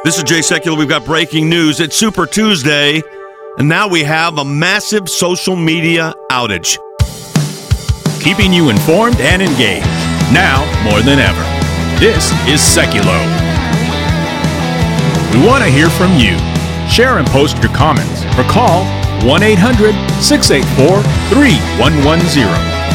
This is Jay Secular. We've got breaking news. It's Super Tuesday, and now we have a massive social media outage. Keeping you informed and engaged, now more than ever. This is Seculo. We want to hear from you. Share and post your comments or call 1-800-684-3110.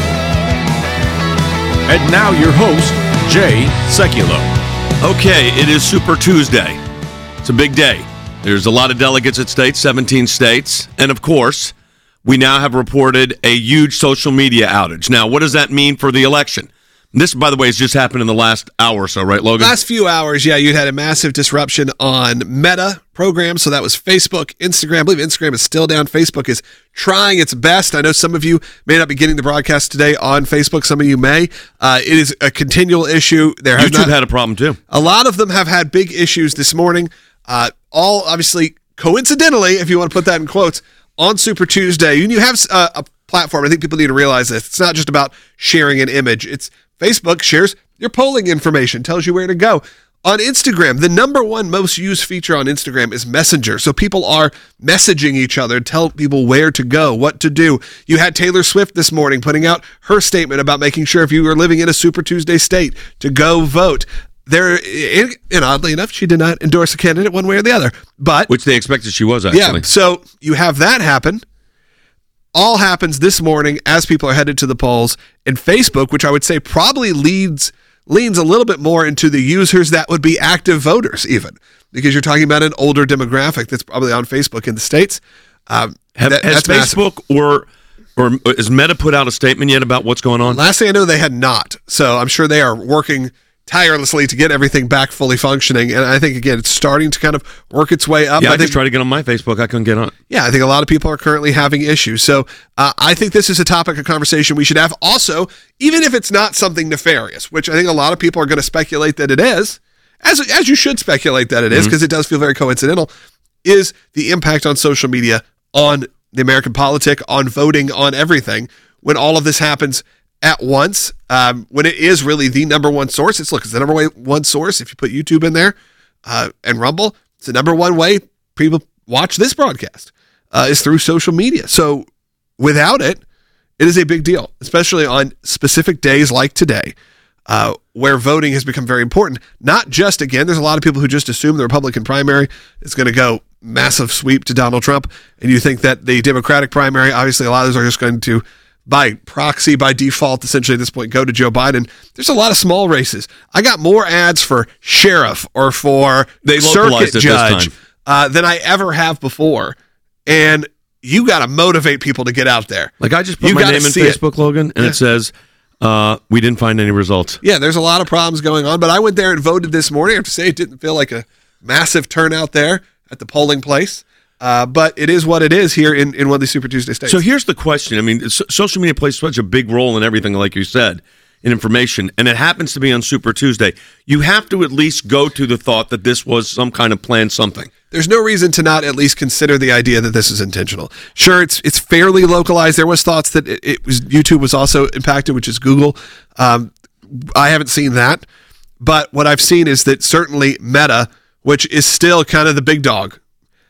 And now your host, Jay Seculo. Okay, it is Super Tuesday. It's a big day. There's a lot of delegates at stake, 17 states. And of course, we now have reported a huge social media outage. Now, what does that mean for the election? This, by the way, has just happened in the last hour or so, right, Logan? Last few hours, yeah, you'd had a massive disruption on Meta programs. So that was Facebook, Instagram. I believe Instagram is still down. Facebook is trying its best. I know some of you may not be getting the broadcast today on Facebook. Some of you may. It is a continual issue. YouTube had a problem, too. A lot of them have had big issues this morning. All obviously, coincidentally, if you want to put that in quotes, on Super Tuesday. And you have a platform. I think people need to realize this. It's not just about sharing an image. It's Facebook shares your polling information, tells you where to go. On Instagram, the number one most used feature on Instagram is Messenger. So people are messaging each other, tell people where to go, what to do. You had Taylor Swift this morning putting out her statement about making sure if you are living in a Super Tuesday state to go vote. There, and oddly enough, she did not endorse a candidate one way or the other. But which they expected she was, actually. Yeah, so you have that happen. All happens this morning as people are headed to the polls. And Facebook, which I would say probably leans a little bit more into the users that would be active voters even, because you're talking about an older demographic that's probably on Facebook in the States. Has Facebook or has Meta put out a statement yet about what's going on? Last thing I know, they had not. So I'm sure they are working tirelessly to get everything back fully functioning. And I think, again, it's starting to kind of work its way up. Yeah, I just tried to get on my Facebook. I couldn't get on. Yeah, I think a lot of people are currently having issues. So I think this is a topic of conversation we should have. Also, even if it's not something nefarious, which I think a lot of people are going to speculate that it is, as you should speculate that it is, because it does feel very coincidental, is the impact on social media, on the American politic, on voting, on everything, when all of this happens at once, when it is really the number one source. It's the number one source. If you put YouTube in there and Rumble, it's the number one way people watch this broadcast is through social media. So without it, it is a big deal, especially on specific days like today, where voting has become very important. Not just, again, there's a lot of people who just assume the Republican primary is going to go massive sweep to Donald Trump, and you think that the Democratic primary, obviously a lot of those are just going to by proxy, by default, essentially at this point, go to Joe Biden. There's a lot of small races. I got more ads for sheriff or for circuit judge than I ever have before. And you got to motivate people to get out there. Like I just put my name in Facebook, Logan, and it says, we didn't find any results. Yeah, there's a lot of problems going on. But I went there and voted this morning. I have to say it didn't feel like a massive turnout there at the polling place. But it is what it is here in one of these Super Tuesday states. So here's the question. I mean, social media plays such a big role in everything, like you said, in information, and it happens to be on Super Tuesday. You have to at least go to the thought that this was some kind of planned something. There's no reason to not at least consider the idea that this is intentional. Sure, it's fairly localized. There was thoughts that YouTube was also impacted, which is Google. I haven't seen that, but what I've seen is that certainly Meta, which is still kind of the big dog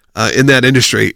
in that industry,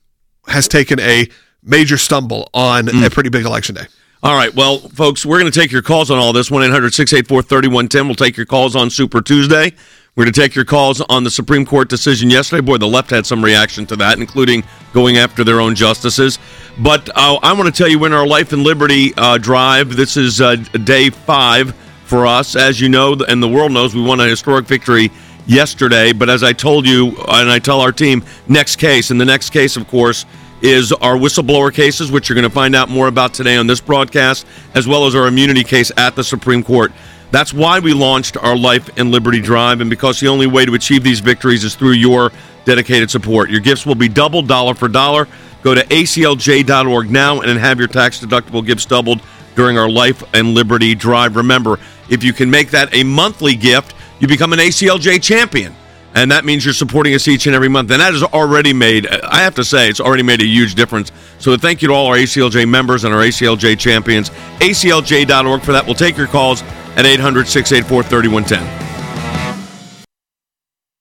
has taken a major stumble on a pretty big election day. All right, well, folks, we're going to take your calls on all this. 1-800-684-3110. We'll take your calls on Super Tuesday. We're going to take your calls on the Supreme Court decision yesterday. Boy, the left had some reaction to that, including going after their own justices. But I want to tell you, in our Life and Liberty drive, this is day 5 for us. As you know, and the world knows, we won a historic victory yesterday. But as I told you, and I tell our team, next case. And the next case, of course, is our whistleblower cases, which you're going to find out more about today on this broadcast, as well as our immunity case at the Supreme Court. That's why we launched our Life and Liberty Drive, and because the only way to achieve these victories is through your dedicated support. Your gifts will be doubled, dollar for dollar. Go to aclj.org now and have your tax-deductible gifts doubled during our Life and Liberty Drive. Remember, if you can make that a monthly gift, you become an ACLJ champion. And that means you're supporting us each and every month. And that has already made, I have to say, it's already made a huge difference. So thank you to all our ACLJ members and our ACLJ champions. ACLJ.org for that. We'll take your calls at 800-684-3110.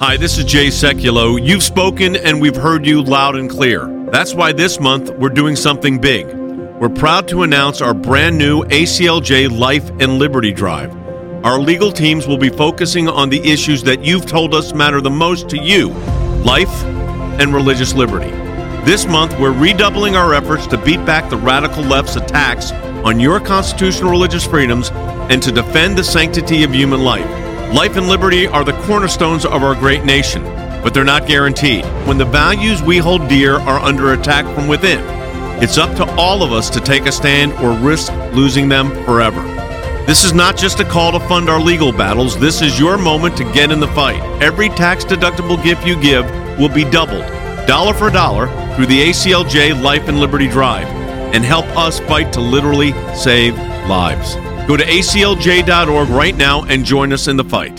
Hi, this is Jay Sekulow. You've spoken and we've heard you loud and clear. That's why this month we're doing something big. We're proud to announce our brand new ACLJ Life and Liberty Drive. Our legal teams will be focusing on the issues that you've told us matter the most to you, life and religious liberty. This month, we're redoubling our efforts to beat back the radical left's attacks on your constitutional religious freedoms and to defend the sanctity of human life. Life and liberty are the cornerstones of our great nation, but they're not guaranteed. When the values we hold dear are under attack from within, it's up to all of us to take a stand or risk losing them forever. This is not just a call to fund our legal battles. This is your moment to get in the fight. Every tax-deductible gift you give will be doubled, dollar for dollar, through the ACLJ Life and Liberty Drive, and help us fight to literally save lives. Go to aclj.org right now and join us in the fight.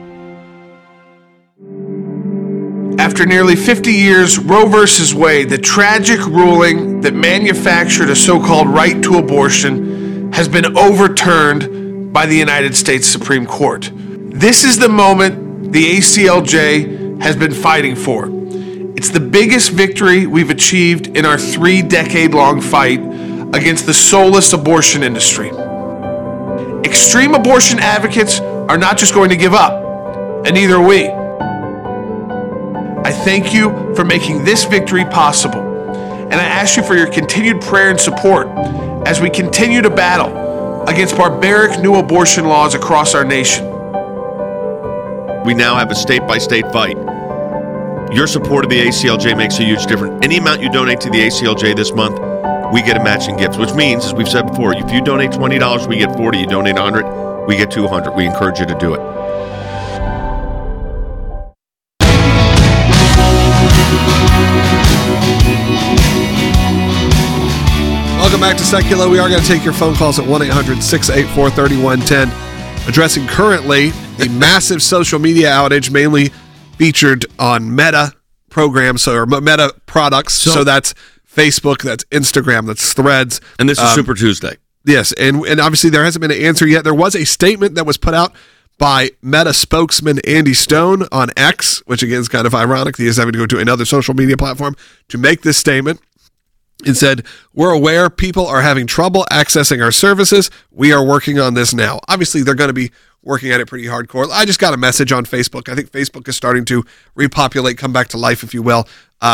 After nearly 50 years, Roe v. Wade, the tragic ruling that manufactured a so-called right to abortion, has been overturned by the United States Supreme Court. This is the moment the ACLJ has been fighting for. It's the biggest victory we've achieved in our 3-decade-long fight against the soulless abortion industry. Extreme abortion advocates are not just going to give up, and neither are we. I thank you for making this victory possible, and I ask you for your continued prayer and support as we continue to battle against barbaric new abortion laws across our nation. We now have a state-by-state fight. Your support of the ACLJ makes a huge difference. Any amount you donate to the ACLJ this month, we get a matching gift, which means, as we've said before, if you donate $20, we get $40. You donate $100, we get $200. We encourage you to do it. Welcome back to Sekulow. We are going to take your phone calls at 1-800-684-3110, addressing currently the massive social media outage, mainly featured on Meta programs, or Meta products. So that's Facebook, that's Instagram, that's Threads. And this is Super Tuesday. Yes, and obviously there hasn't been an answer yet. There was a statement that was put out by Meta spokesman Andy Stone on X, which again is kind of ironic. He is having to go to another social media platform to make this statement. It said, "We're aware people are having trouble accessing our services. We are working on this now." Obviously, they're going to be working at it pretty hardcore. I just got a message on Facebook. I think Facebook is starting to repopulate, come back to life, if you will.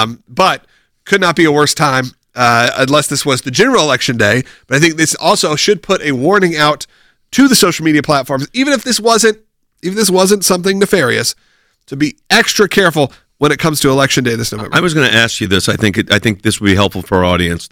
But could not be a worse time, unless this was the general election day. But I think this also should put a warning out to the social media platforms, even if this wasn't something nefarious, to be extra careful when it comes to election day this November. I was going to ask you this. I think this would be helpful for our audience.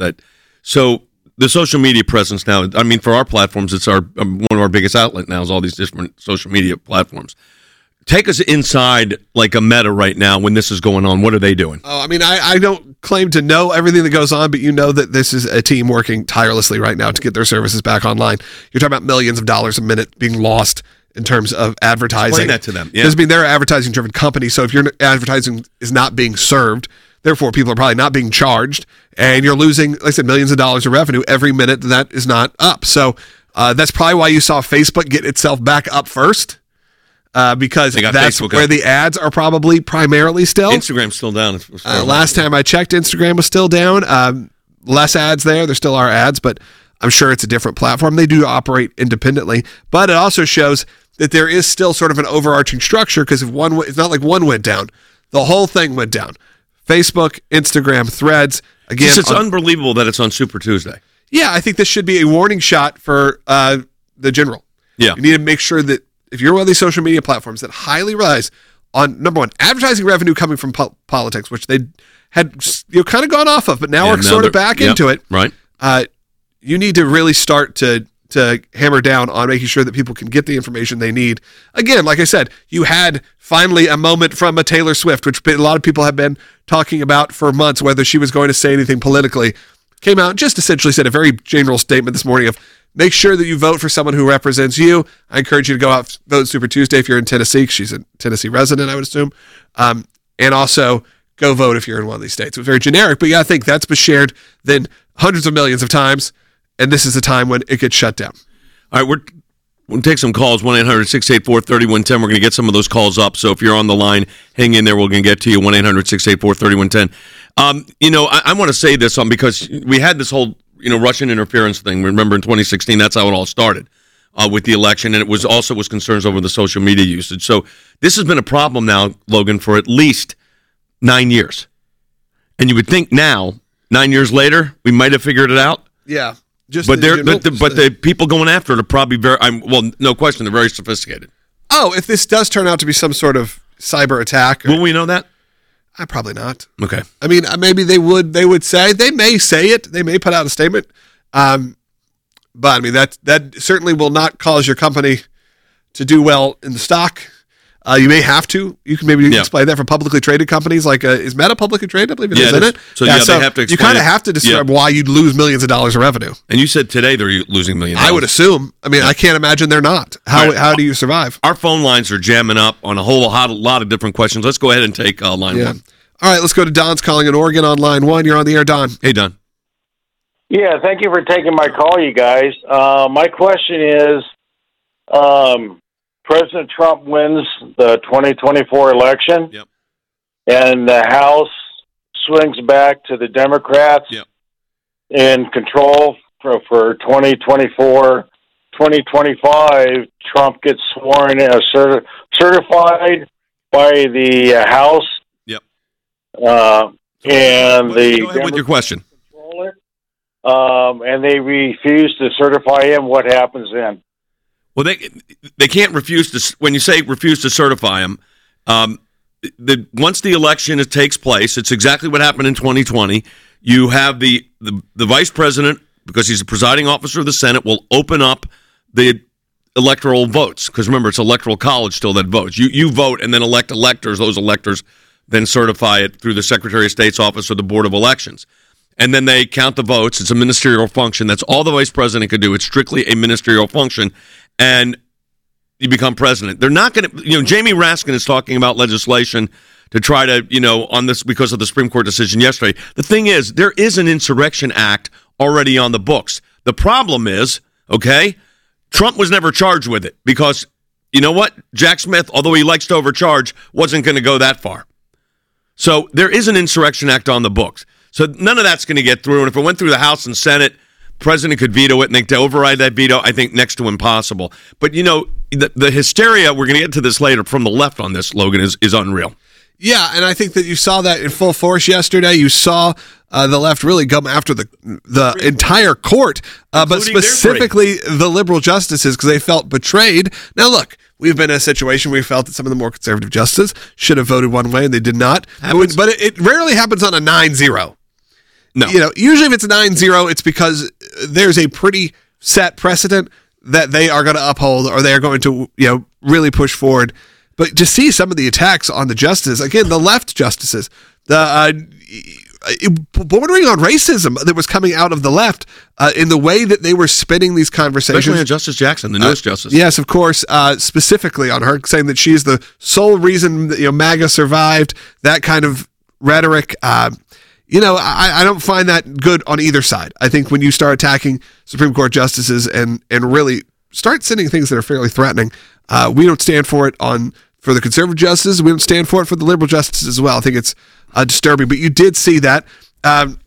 So the social media presence now, I mean, for our platforms, it's one of our biggest outlet now is all these different social media platforms. Take us inside like a Meta right now when this is going on. What are they doing? Oh, I mean, I don't claim to know everything that goes on, but you know that this is a team working tirelessly right now to get their services back online. You're talking about millions of dollars a minute being lost in terms of advertising. Explain that to them. Yeah. Because, I mean, they're an advertising-driven company, so if your advertising is not being served, therefore people are probably not being charged, and you're losing, like I said, millions of dollars of revenue every minute that is not up. So that's probably why you saw Facebook get itself back up first. Because that's Facebook where up. The ads are probably primarily still. Instagram's still down. Last time I checked, Instagram was still down. Less ads there. There still are ads, but I'm sure it's a different platform. They do operate independently. But it also shows that there is still sort of an overarching structure, because if it's not like one went down. The whole thing went down. Facebook, Instagram, Threads. Again, it's unbelievable that it's on Super Tuesday. Yeah, I think this should be a warning shot for the general. Yeah. You need to make sure that if you're one of these social media platforms that highly relies on, number one, advertising revenue coming from politics, which they had kind of gone off of, but now we're sort of back into it. Right. You need to really start to hammer down on making sure that people can get the information they need. Again, like I said, you had finally a moment from a Taylor Swift, which a lot of people have been talking about for months, whether she was going to say anything politically. Came out and just essentially said a very general statement this morning of, make sure that you vote for someone who represents you. I encourage you to go out vote Super Tuesday if you're in Tennessee. She's a Tennessee resident, I would assume. And also go vote if you're in one of these states. It was very generic, but yeah, I think that's been shared then hundreds of millions of times, and this is the time when it gets shut down. All right, We'll take some calls, 1-800-684-3110. We're going to get some of those calls up. So if you're on the line, hang in there. We're going to get to you, 1-800-684-3110. I want to say this because we had this whole, Russian interference thing. Remember in 2016, that's how it all started with the election. And it was also concerns over the social media usage. So this has been a problem now, Logan, for at least 9 years. And you would think now, 9 years later, we might have figured it out. Yeah. But the people going after it are probably no question, they're very sophisticated. Oh, if this does turn out to be some sort of cyber attack, will we know that? Probably not. Okay. I mean, maybe they would say, they may say it, they may put out a statement, but I mean that certainly will not cause your company to do well in the stock. You may have to. You can maybe explain that for publicly traded companies. Like, is Meta publicly traded? I believe it is, isn't it? So, they have to explain. You kind of have to describe why you'd lose millions of dollars of revenue. And you said today they're losing millions. I would assume. I mean, I can't imagine they're not. How do you survive? Our phone lines are jamming up on a lot of different questions. Let's go ahead and take line one. All right, let's go to Don's calling in Oregon on line one. You're on the air, Don. Hey, Don. Yeah, thank you for taking my call, you guys. My question is, President Trump wins the 2024 election, and the House swings back to the Democrats in control for 2024. 2025, Trump gets sworn in, certified by the House. And the go ahead with your question. Control it, and they refuse to certify him. What happens then? Well, they can't refuse to. When you say refuse to certify him, once the election takes place, it's exactly what happened in 2020. You have the vice president, because he's the presiding officer of the Senate, will open up the electoral votes. Because remember, it's electoral college still that votes. You vote and then elect electors. Those electors then certify it through the Secretary of State's office or the Board of Elections. And then they count the votes. It's a ministerial function. That's all the vice president can do. It's strictly a ministerial function. And you become president. They're not going to, Jamie Raskin is talking about legislation to try to, on this because of the Supreme Court decision yesterday. The thing is, there is an Insurrection Act already on the books. The problem is, Trump was never charged with it because, you know what? Jack Smith, although he likes to overcharge, wasn't going to go that far. So there is an Insurrection Act on the books. So none of that's going to get through. And if it went through the House and Senate, the president could veto it, and to override that veto, I think next to impossible. But, the hysteria, we're going to get to this later, from the left on this, Logan, is unreal. Yeah, and I think that you saw that in full force yesterday. You saw the left really come after the entire court, but specifically the liberal justices, because they felt betrayed. Now, look, we've been in a situation where we felt that some of the more conservative justices should have voted one way, and they did not. But it rarely happens on a 9-0. No. Usually if it's a 9-0, it's because there's a pretty set precedent that they are going to uphold, or they are going to, really push forward. But to see some of the attacks on the justices, again, the left justices, bordering on racism that was coming out of the left in the way that they were spinning these conversations. Especially on Justice Jackson, the newest justice. Yes, of course, specifically on her, saying that she's the sole reason that, MAGA survived, that kind of rhetoric. I don't find that good on either side. I think when you start attacking Supreme Court justices and really start sending things that are fairly threatening, we don't stand for it for the conservative justices. We don't stand for it for the liberal justices as well. I think it's disturbing. But you did see that. And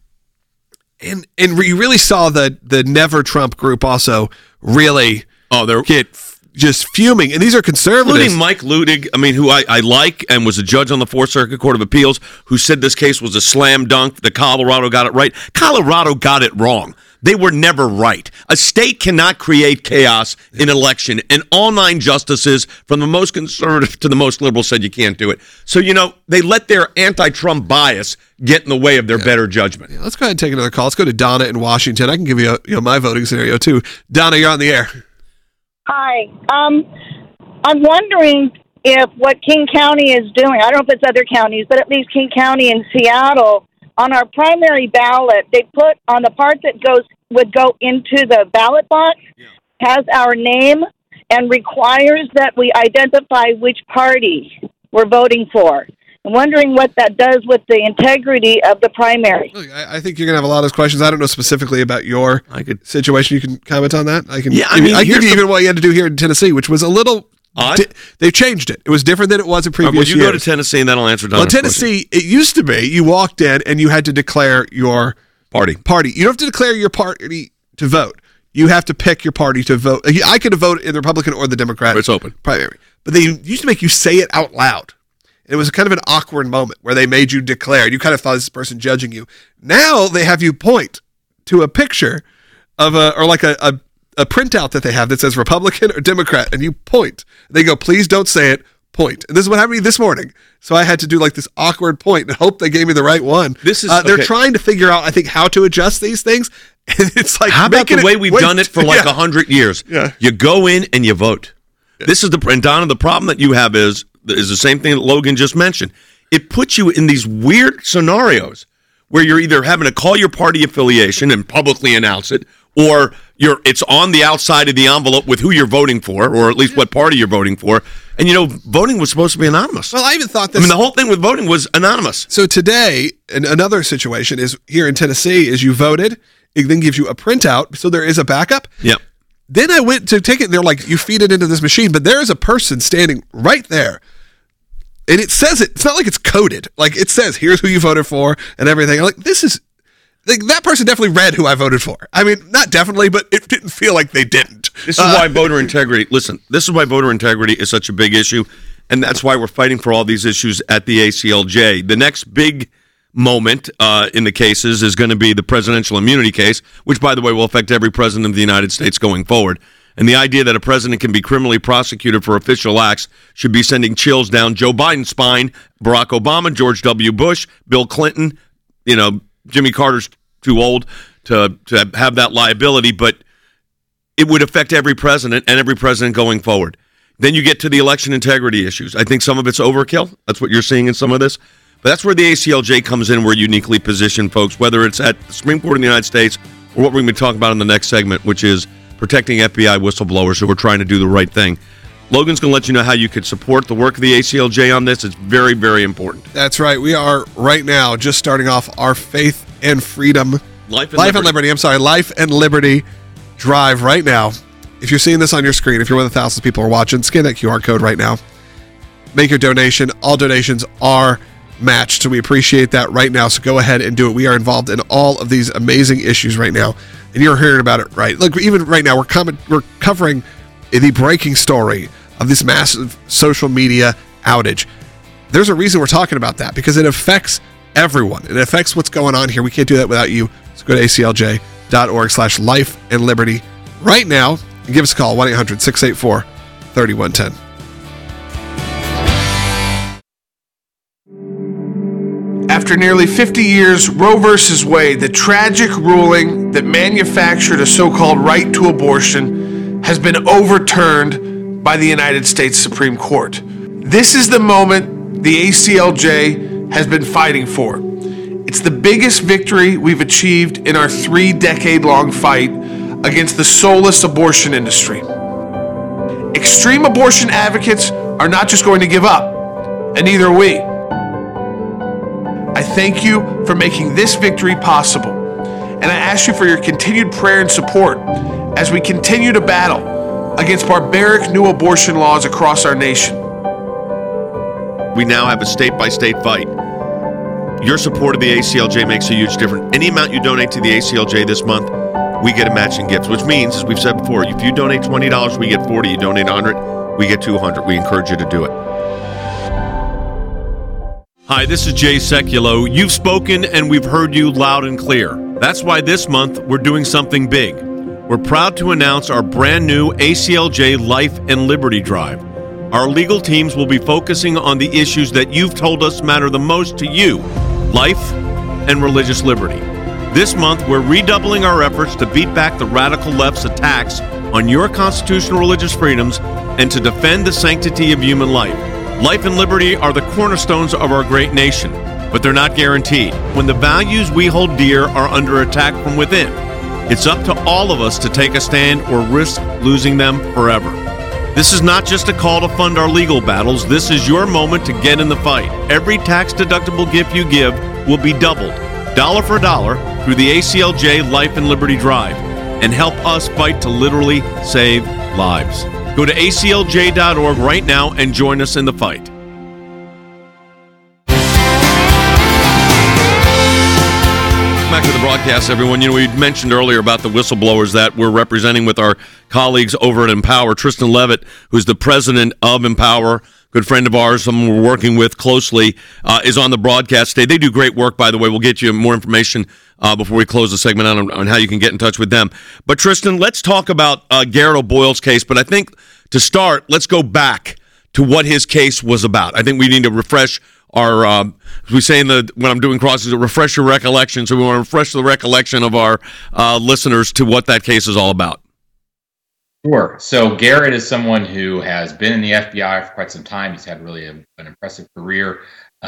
you really saw the Never Trump group also really get just fuming. And these are conservatives. Including Mike Ludig, who I like and was a judge on the Fourth Circuit Court of Appeals, who said this case was a slam dunk, that Colorado got it right. Colorado got it wrong. They were never right. A state cannot create chaos in an election, and all 9 justices, from the most conservative to the most liberal, said you can't do it. So, they let their anti-Trump bias get in the way of their better judgment. Yeah, let's go ahead and take another call. Let's go to Donna in Washington. I can give you my voting scenario, too. Donna, you're on the air. Hi. I'm wondering if what King County is doing, I don't know if it's other counties, but at least King County in Seattle, on our primary ballot, they put on the part that would go into the ballot box, has our name and requires that we identify which party we're voting for. I'm wondering what that does with the integrity of the primary. Look, I think you're going to have a lot of those questions. I don't know specifically about your situation. You can comment on that. I can give you even what you had to do here in Tennessee, which was a little odd. They changed it. It was different than it was in previous years. Well, you go to Tennessee and that'll answer Donna's Tennessee, it used to be you walked in and you had to declare your party. You don't have to declare your party to vote. You have to pick your party to vote. I could have voted in the Republican or the Democratic it's open primary. But they used to make you say it out loud. It was kind of an awkward moment where they made you declare. You kind of thought this person judging you. Now they have you point to a picture of a printout that they have that says Republican or Democrat, and you point. They go, please don't say it, point. And this is what happened to me this morning. So I had to do like this awkward point and hope they gave me the right one. They're trying to figure out, I think, how to adjust these things. And it's like, how about the way we've done it for 100 years? Yeah. You go in and you vote. Yeah. And Donna, the problem that you have is the same thing that Logan just mentioned. It puts you in these weird scenarios where you're either having to call your party affiliation and publicly announce it, or it's on the outside of the envelope with who you're voting for, or at least what party you're voting for. And, voting was supposed to be anonymous. Well, I even thought this. The whole thing with voting was anonymous. So today, another situation is here in Tennessee is you voted. It then gives you a printout, so there is a backup. Yep. Then I went to take it, and they're like, you feed it into this machine, but there is a person standing right there. And it says it. It's not like it's coded. Like, it says, here's who you voted for and everything. I'm like, this is... that person definitely read who I voted for. I mean, not definitely, but it didn't feel like they didn't. This is why voter integrity... Listen, this is why voter integrity is such a big issue, and that's why we're fighting for all these issues at the ACLJ. The next big moment in the cases is going to be the presidential immunity case, which, by the way, will affect every president of the United States going forward. And the idea that a president can be criminally prosecuted for official acts should be sending chills down Joe Biden's spine, Barack Obama, George W. Bush, Bill Clinton. Jimmy Carter's too old to have that liability, but it would affect every president and every president going forward. Then you get to the election integrity issues. I think some of it's overkill. That's what you're seeing in some of this. But that's where the ACLJ comes in. We're uniquely positioned, folks, whether it's at the Supreme Court of the United States or what we're going to be talking about in the next segment, which is protecting FBI whistleblowers who are trying to do the right thing. Logan's going to let you know how you could support the work of the ACLJ on this. It's very, very important. That's right. We are right now just starting off our Faith and Freedom, Life and Liberty drive right now. If you're seeing this on your screen, if you're one of the thousands of people who are watching, scan that QR code right now. Make your donation. All donations are matched, so we appreciate that right now. So go ahead and do it. We are involved in all of these amazing issues right now, and you're hearing about it right. Look, even right now, we're covering the breaking story of this massive social media outage. There's a reason we're talking about that, because it affects everyone. It affects what's going on here. We can't do that without you. So go to aclj.org/life and liberty right now and give us a call, 1-800-684-3110. After nearly 50 years, Roe v. Wade, the tragic ruling that manufactured a so-called right to abortion, has been overturned by the United States Supreme Court. This is the moment the ACLJ has been fighting for. It's the biggest victory we've achieved in our 3-decade-long fight against the soulless abortion industry. Extreme abortion advocates are not just going to give up, and neither are we. I thank you for making this victory possible, and I ask you for your continued prayer and support as we continue to battle against barbaric new abortion laws across our nation. We now have a state-by-state fight. Your support of the ACLJ makes a huge difference. Any amount you donate to the ACLJ this month, we get a matching gift, which means, as we've said before, if you donate $20, we get $40. You donate $100, we get $200. We encourage you to do it. Hi, this is Jay Sekulow. You've spoken and we've heard you loud and clear. That's why this month we're doing something big. We're proud to announce our brand new ACLJ Life and Liberty Drive. Our legal teams will be focusing on the issues that you've told us matter the most to you, life and religious liberty. This month, we're redoubling our efforts to beat back the radical left's attacks on your constitutional religious freedoms and to defend the sanctity of human life. Life and liberty are the cornerstones of our great nation, but they're not guaranteed. When the values we hold dear are under attack from within, it's up to all of us to take a stand or risk losing them forever. This is not just a call to fund our legal battles. This is your moment to get in the fight. Every tax-deductible gift you give will be doubled, dollar for dollar, through the ACLJ Life and Liberty Drive, and help us fight to literally save lives. Go to aclj.org right now and join us in the fight. Back to the broadcast, everyone. You know, we mentioned earlier about the whistleblowers that we're representing with our colleagues over at Empower. Tristan Levitt, who's the president of Empower, good friend of ours, someone we're working with closely, is on the broadcast today. They do great work, by the way. We'll get you more information before we close the segment on how you can get in touch with them. But Tristan, let's talk about Garrett O'Boyle's case. But I think to start, let's go back to what his case was about. I think we need to refresh our, as we say when I'm doing crosses, refresh your recollection. So we want to refresh the recollection of our listeners to what that case is all about. Sure. So Garrett is someone who has been in the FBI for quite some time. He's had really an impressive career,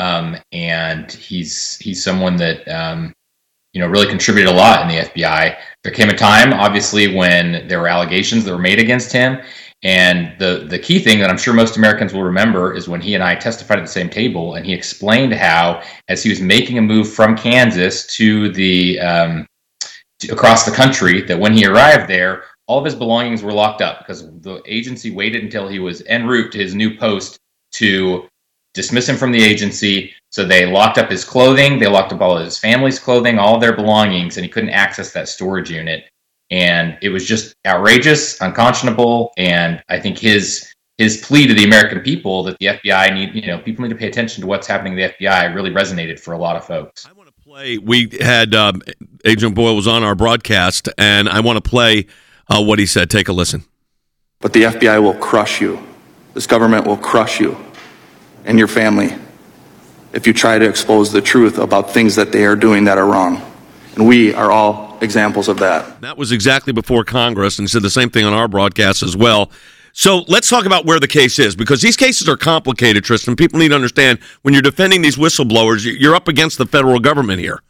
and he's someone that really contributed a lot in the FBI. There came a time, obviously, when there were allegations that were made against him. And the key thing that I'm sure most Americans will remember is when he and I testified at the same table, and he explained how, as he was making a move from Kansas to across the country, that when he arrived there, all of his belongings were locked up because the agency waited until he was en route to his new post to dismiss him from the agency. So they locked up his clothing, they locked up all of his family's clothing, all of their belongings, and he couldn't access that storage unit. And it was just outrageous, unconscionable, and I think his plea to the American people that the FBI people need to pay attention to what's happening in the FBI really resonated for a lot of folks. I want to play. We had Agent Boyle was on our broadcast, and I want to play what he said. Take a listen. But the FBI will crush you. This government will crush you and your family if you try to expose the truth about things that they are doing that are wrong. And we are all examples of that. That was exactly before Congress, and said the same thing on our broadcast as well. So let's talk about where the case is, because these cases are complicated, Tristan. People need to understand when you're defending these whistleblowers, you're up against the federal government here.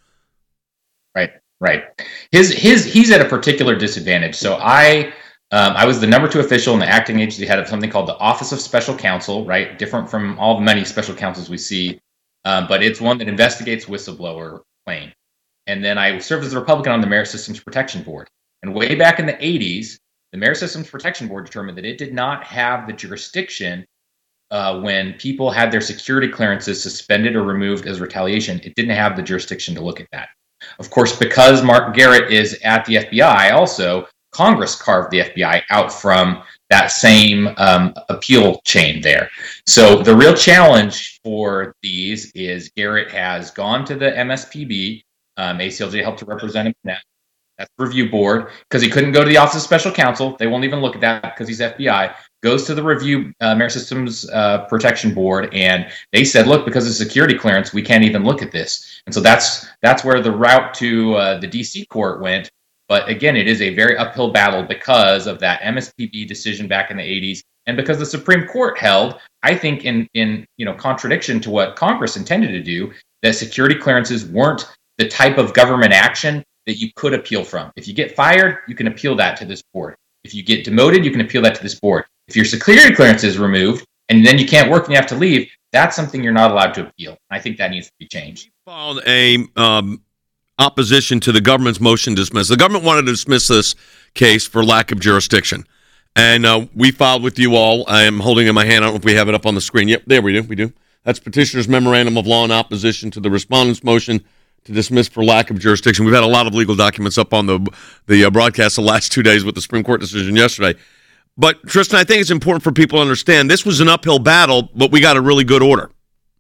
Right. He's at a particular disadvantage. So I was the number 2 official in the acting agency head of something called the Office of Special Counsel, right? Different from all the many special counsels we see, but it's one that investigates whistleblower claims. And then I served as a Republican on the Merit Systems Protection Board. And way back in the 80s, the Merit Systems Protection Board determined that it did not have the jurisdiction when people had their security clearances suspended or removed as retaliation. It didn't have the jurisdiction to look at that. Of course, because Mark Garrett is at the FBI also, Congress carved the FBI out from that same appeal chain there. So the real challenge for these is Garrett has gone to the MSPB. ACLJ helped to represent him in that. That's the review board, because he couldn't go to the Office of Special Counsel. They won't even look at that because he's FBI. Goes to the review Merit Systems Protection Board, and they said, look, because of security clearance, we can't even look at this. And so that's where the route to the D.C. court went. But again, it is a very uphill battle because of that MSPB decision back in the 80s, and because the Supreme Court held, I think in contradiction to what Congress intended to do, that security clearances weren't the type of government action that you could appeal from. If you get fired, you can appeal that to this board. If you get demoted, you can appeal that to this board. If your security clearance is removed and then you can't work and you have to leave, that's something you're not allowed to appeal. I think that needs to be changed. We filed a opposition to the government's motion to dismiss. The government wanted to dismiss this case for lack of jurisdiction. And we filed with you all. I am holding in my hand. I don't know if we have it up on the screen. Yep, there we do. We do. That's Petitioner's Memorandum of Law in opposition to the respondent's motion to dismiss for lack of jurisdiction. We've had a lot of legal documents up on the broadcast the last 2 days with the Supreme Court decision yesterday. But, Tristan, I think it's important for people to understand this was an uphill battle, but we got a really good order.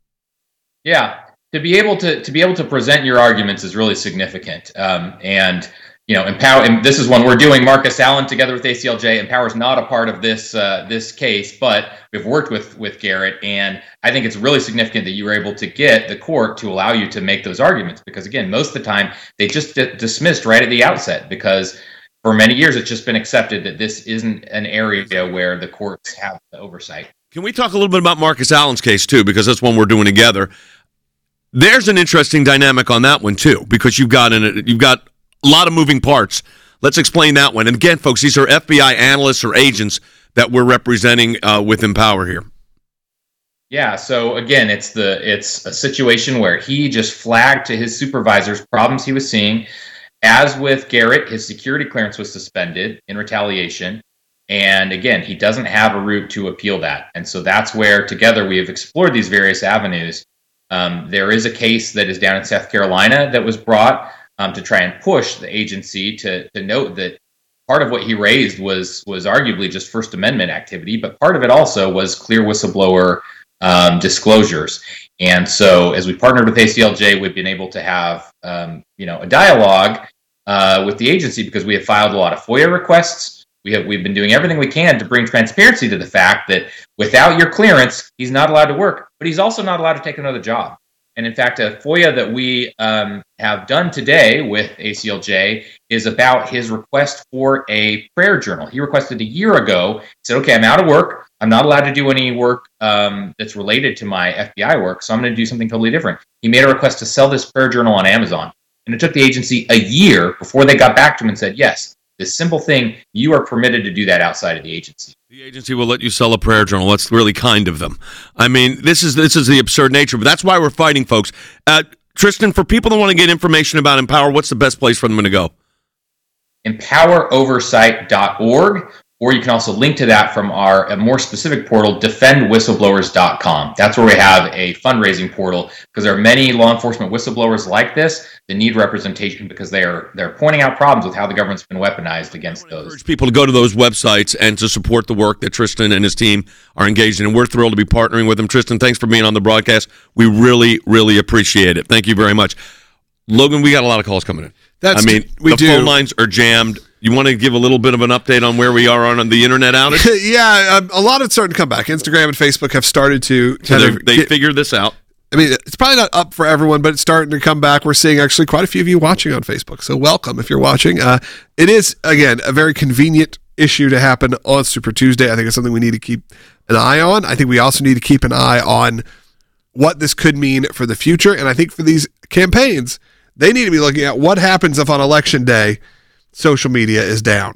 Yeah, to be able to present your arguments is really significant. Empower. And this is one we're doing. Marcus Allen together with ACLJ. Empower is not a part of this case, but we've worked with Garrett, and I think it's really significant that you were able to get the court to allow you to make those arguments. Because again, most of the time they just dismissed right at the outset, because for many years it's just been accepted that this isn't an area where the courts have the oversight. Can we talk a little bit about Marcus Allen's case too? Because that's one we're doing together. There's an interesting dynamic on that one too, because you've got a lot of moving parts. Let's explain that one. And again, folks, these are FBI analysts or agents that we're representing with Empower here? Yeah, so again, it's a situation where he just flagged to his supervisors problems he was seeing. As with Garrett, his security clearance was suspended in retaliation. And again, he doesn't have a route to appeal that. And so that's where together we have explored these various avenues. There is a case that is down in South Carolina that was brought to try and push the agency to note that part of what he raised was arguably just First Amendment activity, but part of it also was clear whistleblower disclosures. And so as we partnered with ACLJ, we've been able to have a dialogue with the agency because we have filed a lot of FOIA requests. We've been doing everything we can to bring transparency to the fact that without your clearance, he's not allowed to work, but he's also not allowed to take another job. And in fact, a FOIA that we have done today with ACLJ is about his request for a prayer journal. He requested a year ago. He said, okay, I'm out of work. I'm not allowed to do any work that's related to my FBI work, so I'm going to do something totally different. He made a request to sell this prayer journal on Amazon. And it took the agency a year before they got back to him and said, yes, this simple thing, you are permitted to do that outside of the agency. The agency will let you sell a prayer journal. That's really kind of them. I mean, this is the absurd nature, but that's why we're fighting, folks. Tristan, for people that want to get information about Empower, what's the best place for them to go? EmpowerOversight.org, or you can also link to that from a more specific portal, DefendWhistleblowers.com. That's where we have a fundraising portal because there are many law enforcement whistleblowers like this that need representation because they're pointing out problems with how the government's been weaponized against those. I encourage people to go to those websites and to support the work that Tristan and his team are engaged in, and we're thrilled to be partnering with him. Tristan, thanks for being on the broadcast. We really, really appreciate it. Thank you very much. Logan, we got a lot of calls coming in. The phone lines are jammed. You want to give a little bit of an update on where we are on the internet outage? Yeah, a lot is starting to come back. Instagram and Facebook have started to figure this out. I mean, it's probably not up for everyone, but it's starting to come back. We're seeing actually quite a few of you watching on Facebook. So welcome if you're watching. It is, again, a very convenient issue to happen on Super Tuesday. I think it's something we need to keep an eye on. I think we also need to keep an eye on what this could mean for the future. And I think for these campaigns, they need to be looking at what happens if on Election Day social media is down.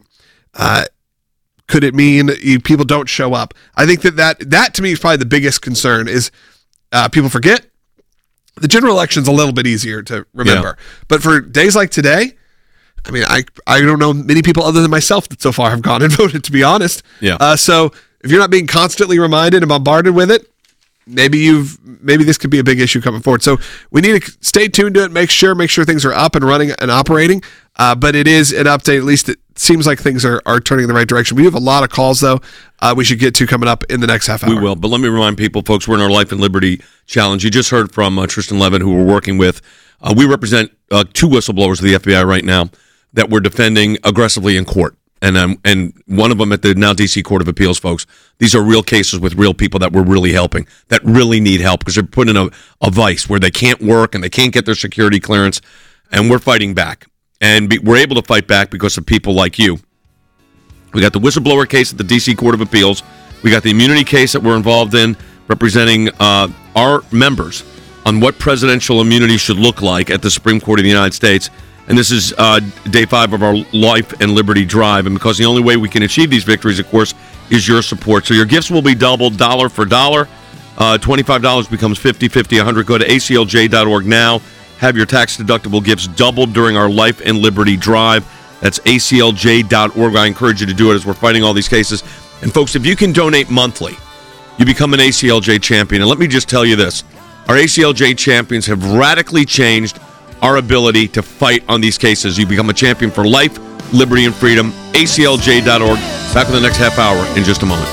Could it mean people don't show up? I think that to me is probably the biggest concern is people forget. The general election's a little bit easier to remember. Yeah. But for days like today, I mean, I don't know many people other than myself that so far have gone and voted, to be honest. Yeah. So if you're not being constantly reminded and bombarded with it, maybe this could be a big issue coming forward. So we need to stay tuned to it, make sure things are up and running and operating. But it is an update. At least it seems like things are turning in the right direction. We have a lot of calls, though, we should get to coming up in the next half hour. We will. But let me remind people, folks, we're in our Life and Liberty Challenge. You just heard from Tristan Levin, who we're working with. We represent two whistleblowers of the FBI right now that we're defending aggressively in court. And one of them at the now D.C. Court of Appeals, folks. These are real cases with real people that we're really helping, that really need help because they're put in a vice where they can't work and they can't get their security clearance, and we're fighting back. And we're able to fight back because of people like you. We got the whistleblower case at the D.C. Court of Appeals. We got the immunity case that we're involved in, representing our members on what presidential immunity should look like at the Supreme Court of the United States. And this is day 5 of our Life and Liberty Drive. And because the only way we can achieve these victories, of course, is your support. So your gifts will be doubled, dollar for dollar. $25 becomes $50, $100. Go to aclj.org now. Have your tax-deductible gifts doubled during our Life and Liberty Drive. That's aclj.org. I encourage you to do it as we're fighting all these cases. And folks, if you can donate monthly, you become an ACLJ champion. And let me just tell you this. Our ACLJ champions have radically changed our ability to fight on these cases. You become a champion for life, liberty, and freedom. ACLJ.org. Back with the next half hour in just a moment.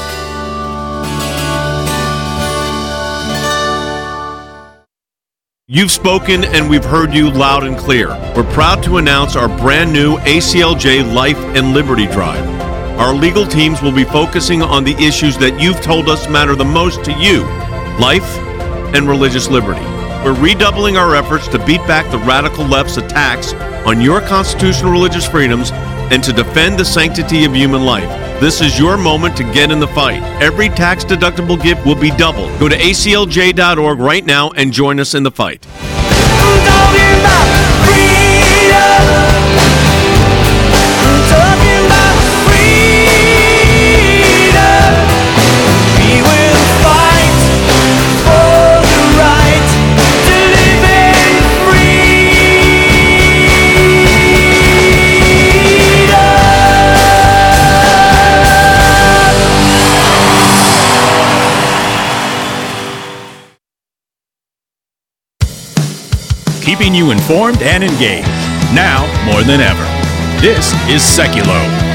You've spoken and we've heard you loud and clear. We're proud to announce our brand new ACLJ Life and Liberty Drive. Our legal teams will be focusing on the issues that you've told us matter the most to you: life and religious liberty. We're redoubling our efforts to beat back the radical left's attacks on your constitutional religious freedoms and to defend the sanctity of human life. This is your moment to get in the fight. Every tax-deductible gift will be doubled. Go to aclj.org right now and join us in the fight. keeping you informed and engaged. Now more than ever. This is Seculo.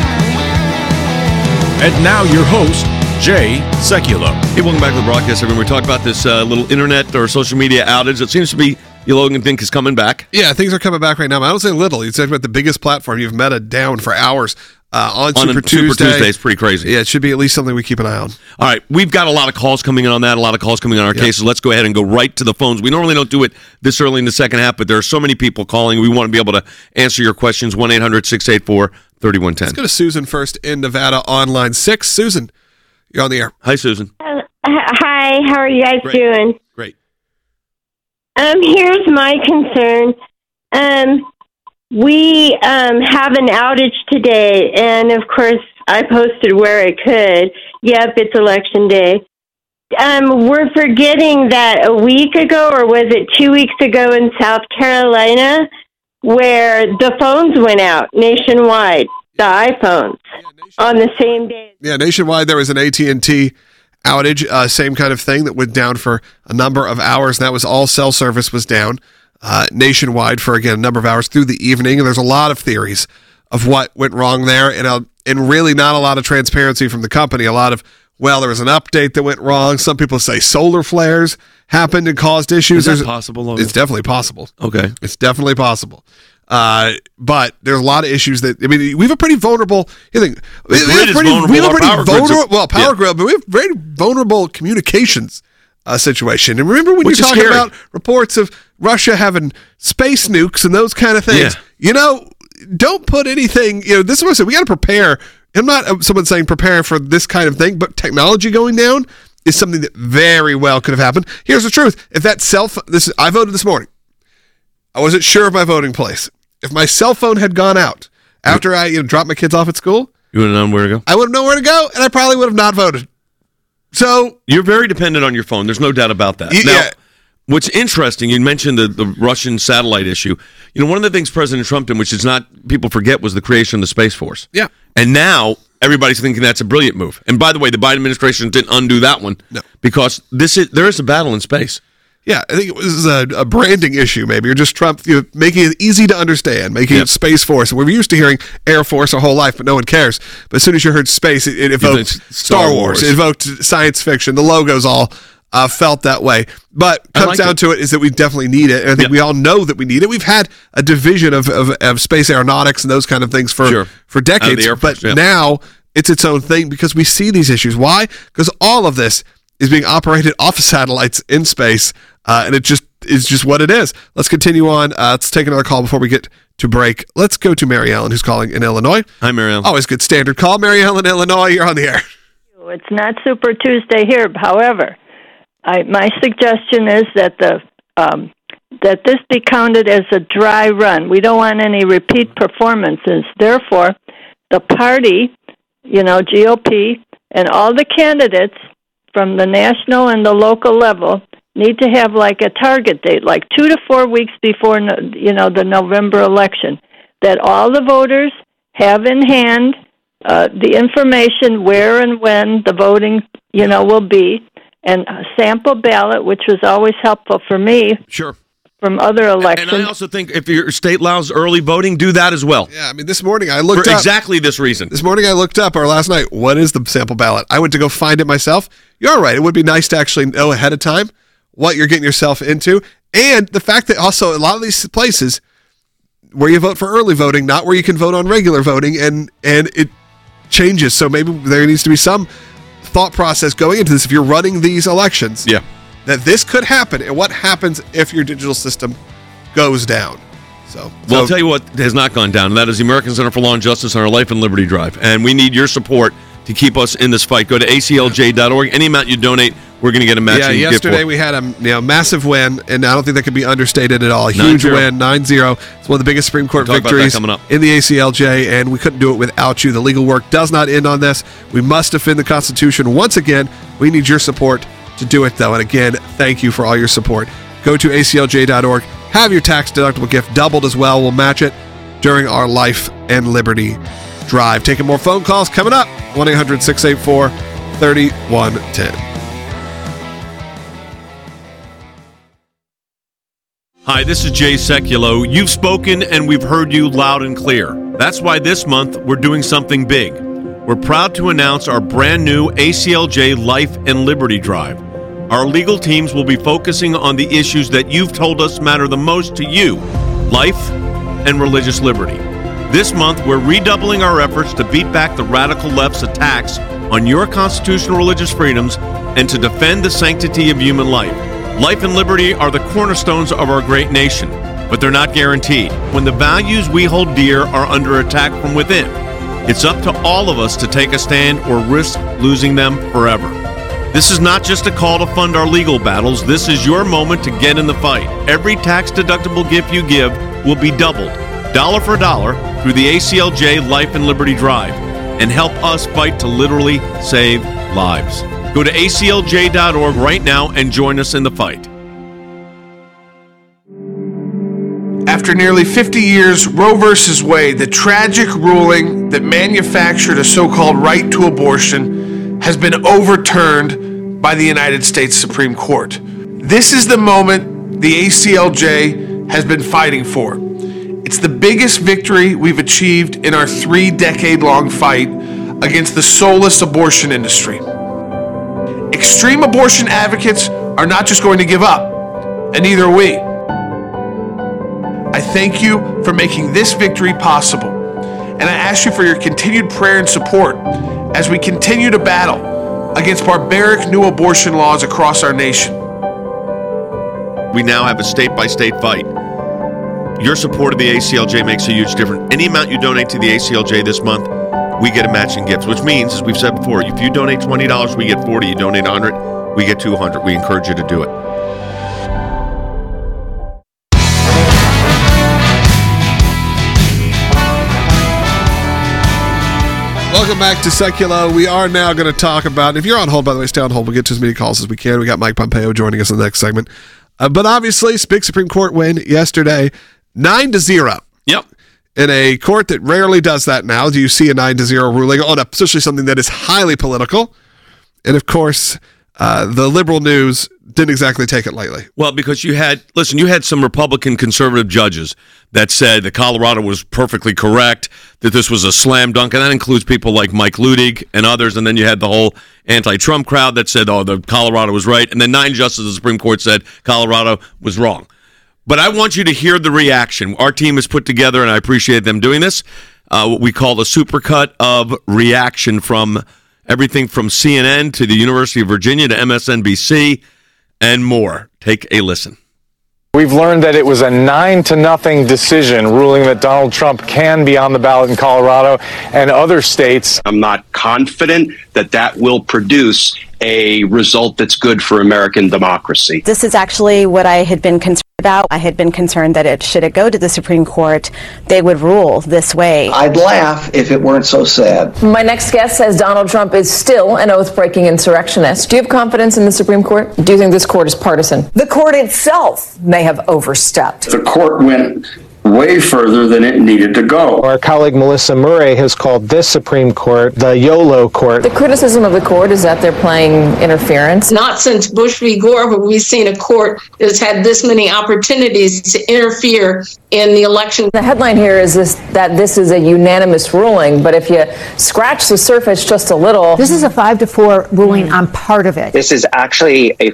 And now your host, Jay Seculo. Hey, welcome back to the broadcast, everyone. We talked about this little internet or social media outage. It seems to be, Logan, think is coming back. Yeah, things are coming back right now. I don't say little. You talked about the biggest platform. You've Meta down for hours on Super Tuesday. Super Tuesday is pretty crazy. Yeah, it should be at least something we keep an eye on. All right, we've got a lot of calls coming in on that, a lot of calls coming in on our cases. Let's go ahead and go right to the phones. We normally don't do it this early in the second half, but there are so many people calling. We want to be able to answer your questions. 1-800-684-3110. Let's go to Susan first in Nevada on line 6. Susan, you're on the air. Hi, Susan. Hi, how are you guys doing? Great. Here's my concern. We have an outage today, and of course, I posted where I could. Yep, it's election day. We're forgetting that a week ago, or was it 2 weeks ago in South Carolina, where the phones went out nationwide, the iPhones, on the same day. Yeah, nationwide there was an AT&T outage, same kind of thing that went down for a number of hours. That was all cell service was down nationwide for, again, a number of hours through the evening. And there's a lot of theories of what went wrong there, and really not a lot of transparency from the company. A lot of, well, there was an update that went wrong. Some people say solar flares happened and caused issues. Is that possible, Logan? It's definitely possible. Okay. It's definitely possible. But there's a lot of issues that, I mean, we have a pretty vulnerable, power grid, but we have very vulnerable communications situation. And remember when you talk about reports of Russia having space nukes and those kind of things, don't put anything, this is what I said, we got to prepare. I'm not someone saying prepare for this kind of thing, but technology going down is something that very well could have happened. Here's the truth. If that I voted this morning. I wasn't sure of my voting place. If my cell phone had gone out after I dropped my kids off at school, you would have known where to go? I would have known where to go, and I probably would have not voted. So you're very dependent on your phone. There's no doubt about that. Now, what's interesting, you mentioned the Russian satellite issue. One of the things President Trump did, which is not people forget, was the creation of the Space Force. Yeah. And now everybody's thinking that's a brilliant move. And by the way, the Biden administration didn't undo that one. No. Because there is a battle in space. Yeah, I think it was a branding issue, maybe, or just Trump making it easy to understand, making it Space Force. We're used to hearing Air Force our whole life, but no one cares. But as soon as you heard space, it evoked Star Wars. It evoked science fiction. The logos all felt that way. But comes down to it is that we definitely need it, and I think we all know that we need it. We've had a division of space aeronautics and those kind of things for decades, but now it's its own thing because we see these issues. Why? Because all of this is being operated off of satellites in space, and it just is just what it is. Let's continue on. Let's take another call before we get to break. Let's go to Mary Ellen, who's calling in Illinois. Hi, Mary Ellen. Always good standard call. Mary Ellen, Illinois, you're on the air. It's not Super Tuesday here. However, my suggestion is that that this be counted as a dry run. We don't want any repeat performances. Therefore, the party, GOP, and all the candidates from the national and the local level need to have like a target date, like 2 to 4 weeks before, the November election, that all the voters have in hand the information where and when the voting, will be, and a sample ballot, which was always helpful for me. Sure. From other elections. And I also think if your state allows early voting, do that as well. Yeah, I mean, this morning I looked up. For exactly this reason. This morning I looked up, or last night, what is the sample ballot? I went to go find it myself. You're right. It would be nice to actually know ahead of time what you're getting yourself into. And the fact that also a lot of these places where you vote for early voting, not where you can vote on regular voting, and it changes. So maybe there needs to be some thought process going into this if you're running these elections. Yeah. That this could happen, and what happens if your digital system goes down. Well, I'll tell you what has not gone down, and that is the American Center for Law and Justice on our Life and Liberty Drive. And we need your support to keep us in this fight. Go to aclj.org. Any amount you donate, we're going to get a matching gift. Yeah, yesterday we had a massive win, and I don't think that can be understated at all. A huge win, 9-0. It's one of the biggest Supreme Court victories in the ACLJ, and we couldn't do it without you. The legal work does not end on this. We must defend the Constitution once again. We need your support to do it, though. And again, thank you for all your support. Go to aclj.org. Have your tax-deductible gift doubled as well. We'll match it during our Life and Liberty Drive. Taking more phone calls coming up. 1-800-684-3110. Hi, this is Jay Sekulow. You've spoken and we've heard you loud and clear. That's why this month we're doing something big. We're proud to announce our brand new ACLJ Life and Liberty Drive. Our legal teams will be focusing on the issues that you've told us matter the most to you, life and religious liberty. This month, we're redoubling our efforts to beat back the radical left's attacks on your constitutional religious freedoms and to defend the sanctity of human life. Life and liberty are the cornerstones of our great nation, but they're not guaranteed. When the values we hold dear are under attack from within, it's up to all of us to take a stand or risk losing them forever. This is not just a call to fund our legal battles. This is your moment to get in the fight. Every tax-deductible gift you give will be doubled, dollar for dollar, through the ACLJ Life and Liberty Drive, and help us fight to literally save lives. Go to aclj.org right now and join us in the fight. After nearly 50 years, Roe v. Wade, the tragic ruling that manufactured a so-called right to abortion, has been overturned by the United States Supreme Court. This is the moment the ACLJ has been fighting for. It's the biggest victory we've achieved in our 3-decade-long fight against the soulless abortion industry. Extreme abortion advocates are not just going to give up, and neither are we. I thank you for making this victory possible, and I ask you for your continued prayer and support as we continue to battle against barbaric new abortion laws across our nation. We now have a state-by-state fight. Your support of the ACLJ makes a huge difference. Any amount you donate to the ACLJ this month, we get a matching gift, which means, as we've said before, if you donate $20, we get $40. You donate $100, we get $200. We encourage you to do it. Welcome back to Sekulow. We are now going to talk about, if you're on hold, by the way, stay on hold. We'll get to as many calls as we can. We got Mike Pompeo joining us in the next segment. But obviously, big Supreme Court win yesterday, 9-0. Yep. In a court that rarely does that now, do you see a 9-0 ruling on especially something that is highly political? And of course, the liberal news didn't exactly take it lightly. Well, because you had some Republican conservative judges that said that Colorado was perfectly correct, that this was a slam dunk, and that includes people like Mike Ludig and others, and then you had the whole anti-Trump crowd that said, the Colorado was right, and then 9 justices of the Supreme Court said Colorado was wrong. But I want you to hear the reaction. Our team has put together, and I appreciate them doing this, what we call a supercut of reaction from everything from CNN to the University of Virginia to MSNBC and more. Take a listen. We've learned that it was a 9-0 decision ruling that Donald Trump can be on the ballot in Colorado and other states. I'm not confident that that will produce a result that's good for American democracy. This is actually what I had been concerned about. I had been concerned that should it go to the Supreme Court, they would rule this way. I'd laugh if it weren't so sad. My next guest says Donald Trump is still an oath-breaking insurrectionist. Do you have confidence in the Supreme Court? Do you think this court is partisan? The court itself may have overstepped. The court went way further than it needed to go. Our colleague Melissa Murray has called this Supreme Court the YOLO court. The criticism of the court is that they're playing interference. Not since Bush v. Gore have we seen a court that's had this many opportunities to interfere in the election. The headline here is that this is a unanimous ruling, but if you scratch the surface just a little... This is a 5-4 ruling on part of it. This is actually a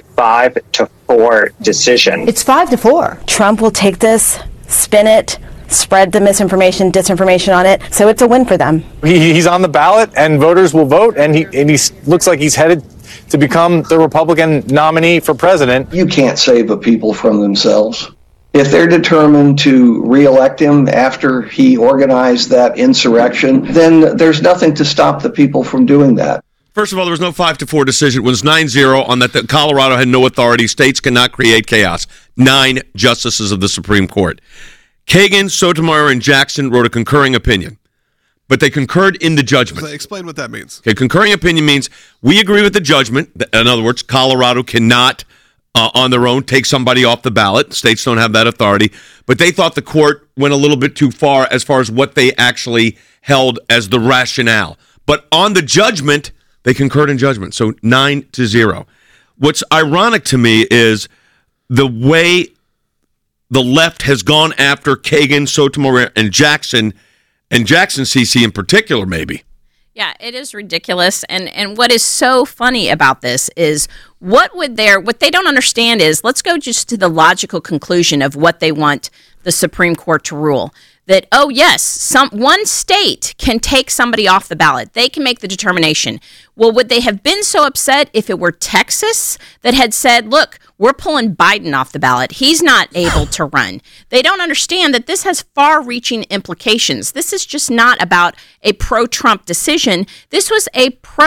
5-4 decision. It's 5-4. Trump will take this, spin it, spread the misinformation, disinformation on it, so it's a win for them. He's on the ballot, and voters will vote, and he looks like he's headed to become the Republican nominee for president. You can't save a people from themselves. If they're determined to reelect him after he organized that insurrection, then there's nothing to stop the people from doing that. First of all, there was no 5-4 decision. It was 9-0 on that. Colorado had no authority. States cannot create chaos. 9 justices of the Supreme Court. Kagan, Sotomayor, and Jackson wrote a concurring opinion, but they concurred in the judgment. Explain what that means. Okay, concurring opinion means we agree with the judgment. In other words, Colorado cannot, on their own, take somebody off the ballot. States don't have that authority. But they thought the court went a little bit too far as what they actually held as the rationale. But on the judgment, they concurred in judgment. So 9-0. What's ironic to me is the way the left has gone after Kagan, Sotomayor, and Jackson CC in particular, maybe. Yeah, it is ridiculous. And what is so funny about this is what they don't understand is, let's go just to the logical conclusion of what they want the Supreme Court to rule. That, oh yes, one state can take somebody off the ballot. They can make the determination. Well, would they have been so upset if it were Texas that had said, look, we're pulling Biden off the ballot. He's not able to run. They don't understand that this has far-reaching implications. This is just not about a pro-Trump decision. This was a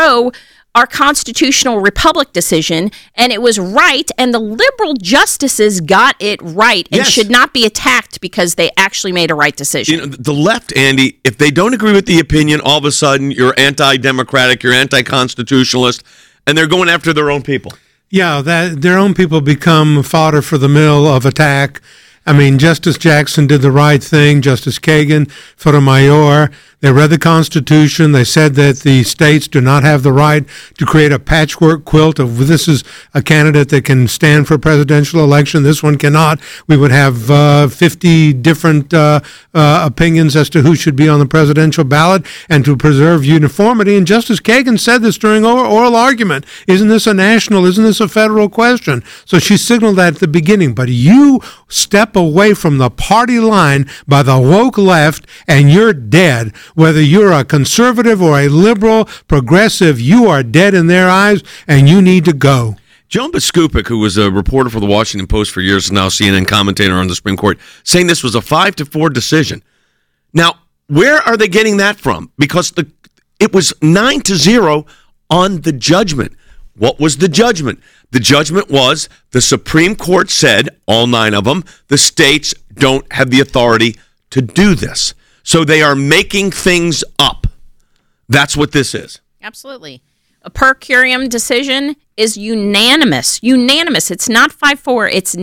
our constitutional republic decision, and it was right, and the liberal justices got it right and should not be attacked because they actually made a right decision. The left, Andy, if they don't agree with the opinion, all of a sudden you're anti-democratic, you're anti-constitutionalist, and they're going after their own people. Yeah, their own people become fodder for the mill of attack. I mean, Justice Jackson did the right thing. Justice Kagan, Sotomayor, they read the Constitution. They said that the states do not have the right to create a patchwork quilt of this is a candidate that can stand for a presidential election, this one cannot. We would have 50 different opinions as to who should be on the presidential ballot, and to preserve uniformity. And Justice Kagan said this during oral argument. Isn't this a federal question? So she signaled that at the beginning. But you step away from the party line by the woke left and you're dead. Whether you're a conservative or a liberal, progressive, you are dead in their eyes and you need to go. Joan Biskupik, who was a reporter for the Washington Post for years, is now CNN commentator on the Supreme Court, saying this was a 5-4 decision. Now, where are they getting that from? Because it was 9-0 on the judgment. What was the judgment? The judgment was the Supreme Court said, all 9 of them, the states don't have the authority to do this. So they are making things up. That's what this is. Absolutely. A per curiam decision is unanimous. Unanimous. It's not 5-4, it's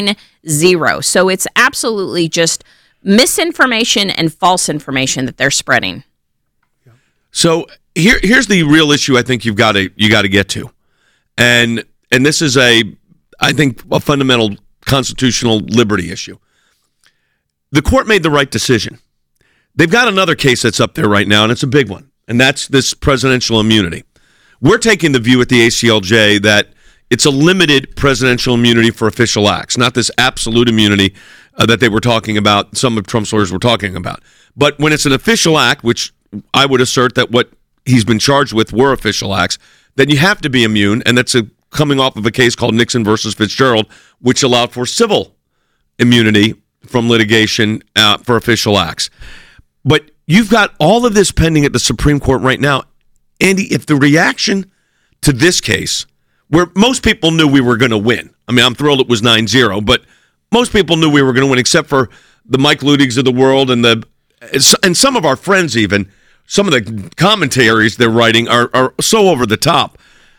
9-0. So it's absolutely just misinformation and false information that they're spreading. So here's the real issue I think you got to get to. And this is I think a fundamental constitutional liberty issue. The court made the right decision. They've got another case that's up there right now, and it's a big one, and that's this presidential immunity. We're taking the view at the ACLJ that it's a limited presidential immunity for official acts, not this absolute immunity that they were talking about, some of Trump's lawyers were talking about. But when it's an official act, which I would assert that what he's been charged with were official acts, then you have to be immune, and that's coming off of a case called Nixon versus Fitzgerald, which allowed for civil immunity from litigation for official acts. But you've got all of this pending at the Supreme Court right now. Andy, if the reaction to this case, where most people knew we were going to win, I mean, I'm thrilled it was 9-0, but most people knew we were going to win, except for the Mike Ludigs of the world and some of our friends even. Some of the commentaries they're writing are so over the top.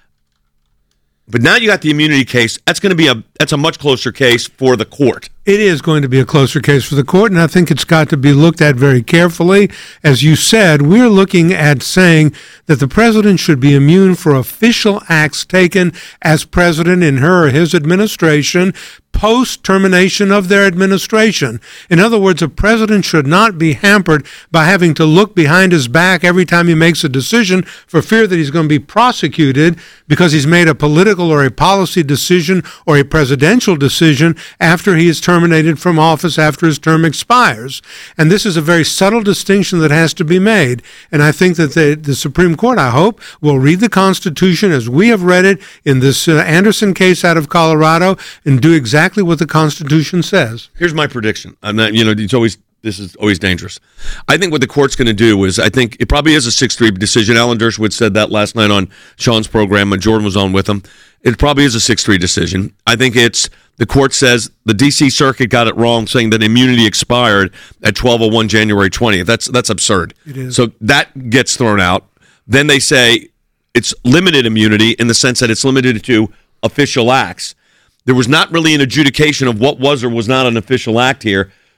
But now you got the immunity case. That's a much closer case for the court. It is going to be a closer case for the court, and I think it's got to be looked at very carefully. As you said, we're looking at saying that the president should be immune for official acts taken as president in her or his administration post-termination of their administration. In other words, a president should not be hampered by having to look behind his back every time he makes a decision for fear that he's going to be prosecuted because he's made a political or a policy decision or a presidential decision after he is terminated from office after his term expires. And this is a very subtle distinction that has to be made. And I think that the Supreme Court, I hope, will read the Constitution as we have read it in this Anderson case out of Colorado and do exactly what the Constitution says. Here's my prediction. I'm not, this is always dangerous. I think what the court's going to do is, I think it probably is a 6-3 decision. Alan Dershowitz said that last night on Sean's program, and Jordan was on with him. It probably is a 6-3 decision. I think the court says the D.C. Circuit got it wrong, saying that immunity expired at 12:01 January 20th. That's absurd. It is. So that gets thrown out. Then they say it's limited immunity in the sense that it's limited to official acts. There was not really an adjudication of what was or was not an official act here.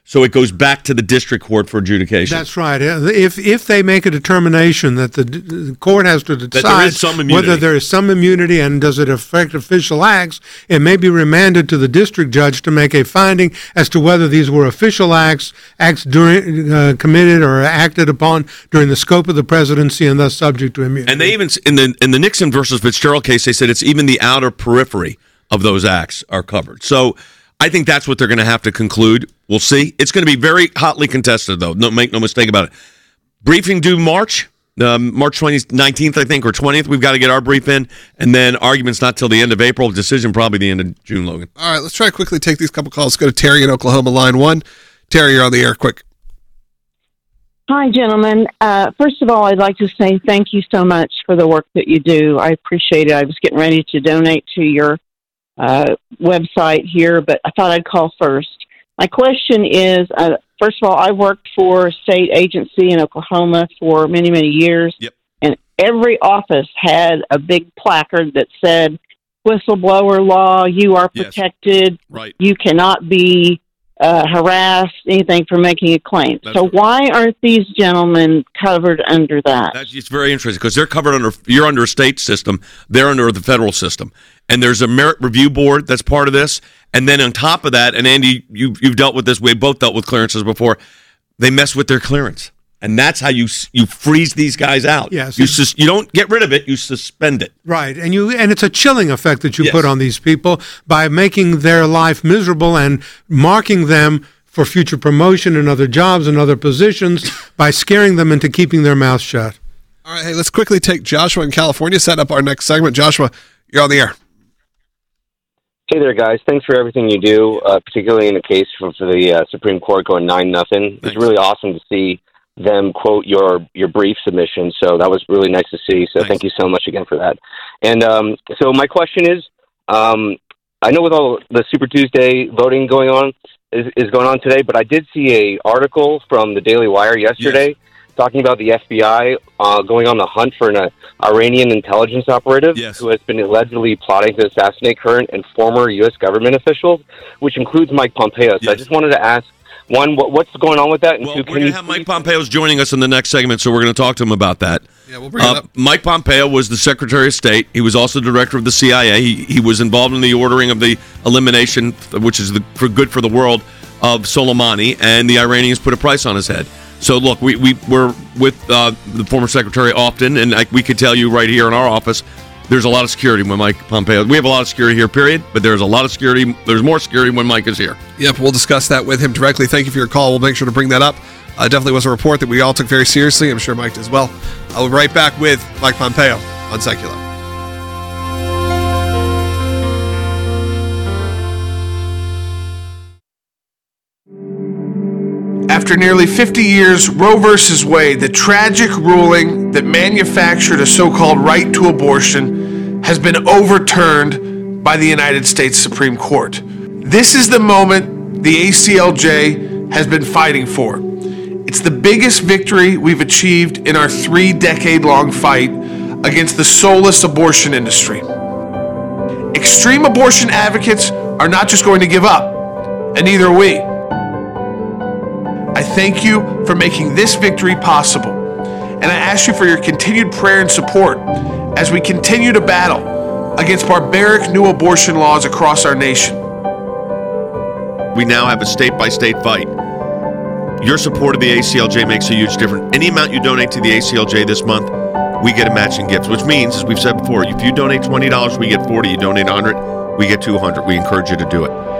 So it goes back to the district court for adjudication. That's right. If they make a determination that the court has to decide whether there is some immunity and does it affect official acts, it may be remanded to the district judge to make a finding as to whether these were official acts during committed or acted upon during the scope of the presidency and thus subject to immunity. And they even in the Nixon versus Fitzgerald case, they said it's even the outer periphery of those acts are covered. So I think that's what they're going to have to conclude. We'll see. It's going to be very hotly contested, though. Make no mistake about it. Briefing due March 19th, I think, or 20th. We've got to get our brief in. And then arguments not till the end of April. Decision probably the end of June, Logan. All right, let's try to quickly take these couple calls. Let's go to Terry in Oklahoma, line 1. Terry, you're on the air. Quick. Hi, gentlemen. First of all, I'd like to say thank you so much for the work that you do. I appreciate it. I was getting ready to donate to your website here, but I thought I'd call first. My question is, first of all, I worked for a state agency in Oklahoma for many, many years, and every office had a big placard that said, whistleblower law, you are protected, you cannot be harassed, anything for making a claim. Why aren't these gentlemen covered under that? It's very interesting because they're covered under, you're under a state system, they're under the federal system. And there's a merit review board that's part of this. And then on top of that, and Andy, you've dealt with this, we both dealt with clearances before, they mess with their clearance. And that's how you freeze these guys out. Yes. You don't get rid of it, you suspend it. Right. And it's a chilling effect that you put on these people by making their life miserable and marking them for future promotion and other jobs and other positions by scaring them into keeping their mouth shut. All right, hey, let's quickly take Joshua in California, set up our next segment. Joshua, you're on the air. Hey there, guys. Thanks for everything you do, particularly in the case for the Supreme Court going 9-0. It's really awesome to see them quote your brief submission. So that was really nice to see. So thank you so much again for that. And so my question is, I know with all the Super Tuesday voting going on is going on today, but I did see a article from the Daily Wire yesterday talking about the FBI going on the hunt for an Iranian intelligence operative who has been allegedly plotting to assassinate current and former U.S. government officials, which includes Mike Pompeo. So I just wanted to ask, one, what's going on with that? And well, we're going to have Mike Pompeo's joining us in the next segment, so we're going to talk to him about that. Yeah, we'll bring it up. Mike Pompeo was the Secretary of State. He was also director of the CIA. He was involved in the ordering of the elimination, which is good for the world, of Soleimani, and the Iranians put a price on his head. So, look, we're with the former secretary often, and we could tell you right here in our office, there's a lot of security when Mike Pompeo. We have a lot of security here, period, but there's a lot of security. There's more security when Mike is here. Yep, we'll discuss that with him directly. Thank you for your call. We'll make sure to bring that up. Definitely was a report that we all took very seriously. I'm sure Mike did as well. I'll be right back with Mike Pompeo on Secular. After nearly 50 years, Roe v. Wade, the tragic ruling that manufactured a so-called right to abortion, has been overturned by the United States Supreme Court. This is the moment the ACLJ has been fighting for. It's the biggest victory we've achieved in our 3-decade-long fight against the soulless abortion industry. Extreme abortion advocates are not just going to give up, and neither are we. I thank you for making this victory possible, and I ask you for your continued prayer and support as we continue to battle against barbaric new abortion laws across our nation. We now have a state-by-state fight. Your support of the ACLJ makes a huge difference. Any amount you donate to the ACLJ this month, we get a matching gift, which means, as we've said before, if you donate $20, we get $40. You donate $100, we get $200. We encourage you to do it.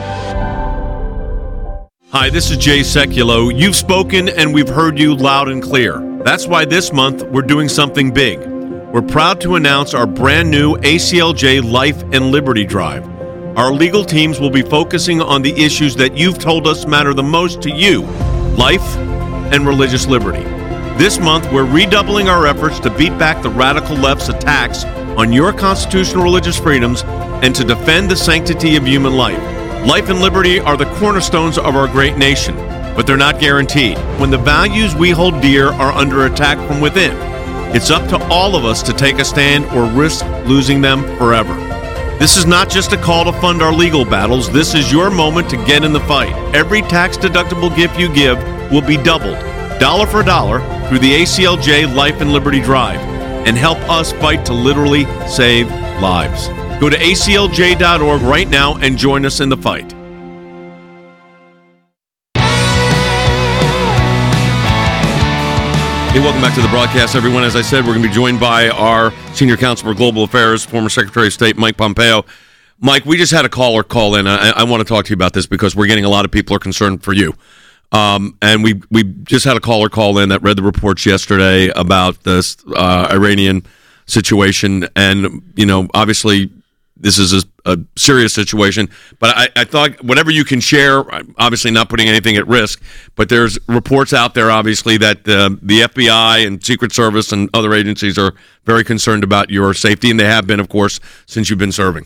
Hi, this is Jay Sekulow. You've spoken and we've heard you loud and clear. That's why this month we're doing something big. We're proud to announce our brand new ACLJ Life and Liberty Drive. Our legal teams will be focusing on the issues that you've told us matter the most to you, life and religious liberty. This month we're redoubling our efforts to beat back the radical left's attacks on your constitutional religious freedoms and to defend the sanctity of human life. Life and liberty are the cornerstones of our great nation, but they're not guaranteed. When the values we hold dear are under attack from within, it's up to all of us to take a stand or risk losing them forever. This is not just a call to fund our legal battles. This is your moment to get in the fight. Every tax-deductible gift you give will be doubled, dollar for dollar, through the ACLJ Life and Liberty Drive, and help us fight to literally save lives. Go to aclj.org right now and join us in the fight. Hey, welcome back to the broadcast, everyone. As I said, we're going to be joined by our Senior Counsel for Global Affairs, former Secretary of State Mike Pompeo. Mike, we just had a caller call in. I want to talk to you about this because we're getting a lot of people are concerned for you. And we just had a caller call in that read the reports yesterday about this Iranian situation. And, you know, obviously this is a serious situation. But I thought whatever you can share, obviously not putting anything at risk, but there's reports out there, obviously, that the FBI and Secret Service and other agencies are very concerned about your safety. And they have been, of course, since you've been serving.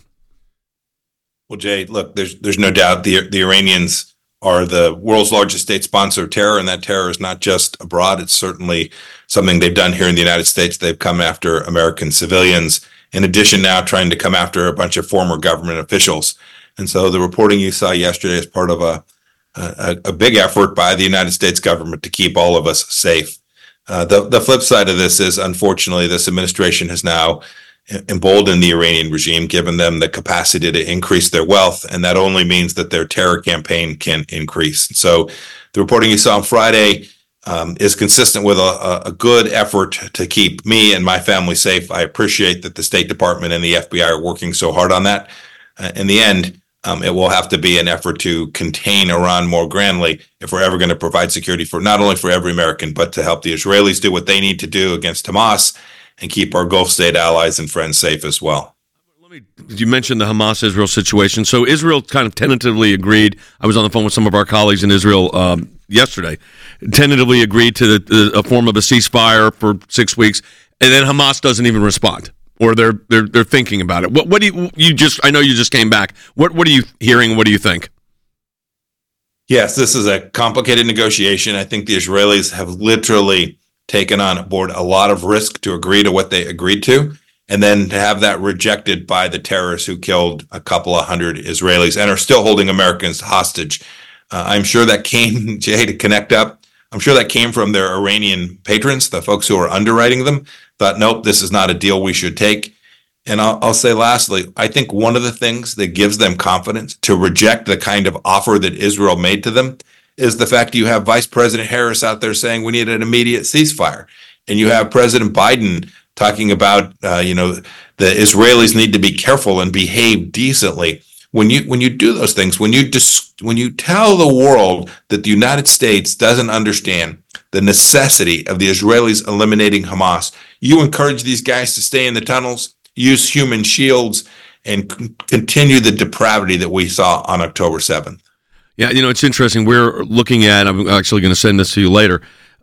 Well, Jay, look, there's no doubt the Iranians are the world's largest state sponsor of terror, and that terror is not just abroad. It's certainly something they've done here in the United States. They've come after American civilians, in addition now trying to come after a bunch of former government officials. And so the reporting you saw yesterday is part of a big effort by the United States government to keep all of us safe. The flip side of this is, unfortunately, this administration has now emboldened the Iranian regime, given them the capacity to increase their wealth, and that only means that their terror campaign can increase. So the reporting you saw on Friday is consistent with a good effort to keep me and my family safe. I appreciate that the State Department and the FBI are working so hard on that. In the end, it will have to be an effort to contain Iran more grandly if we're ever going to provide security for not only for every American, but to help the Israelis do what they need to do against Hamas and keep our Gulf state allies and friends safe as well. You mentioned the Hamas-Israel situation. So Israel kind of tentatively agreed. I was on the phone with some of our colleagues in Israel yesterday. Tentatively agreed to a form of a ceasefire for 6 weeks, and then Hamas doesn't even respond, or they're thinking about it. What do you just? I know you just came back. What are you hearing? What do you think? Yes, this is a complicated negotiation. I think the Israelis have literally taken on board a lot of risk to agree to what they agreed to, and then to have that rejected by the terrorists who killed a couple of hundred Israelis and are still holding Americans hostage. I'm sure that came, Jay, to connect up. I'm sure that came from their Iranian patrons, the folks who are underwriting them, thought, nope, this is not a deal we should take. And I'll say lastly, I think one of the things that gives them confidence to reject the kind of offer that Israel made to them is the fact that you have Vice President Harris out there saying we need an immediate ceasefire. And you have President Biden talking about, the Israelis need to be careful and behave decently. When you do those things, when you tell the world that the United States doesn't understand the necessity of the Israelis eliminating Hamas, you encourage these guys to stay in the tunnels, use human shields, and continue the depravity that we saw on October 7th. Yeah, it's interesting. We're looking at, I'm actually going to send this to you later.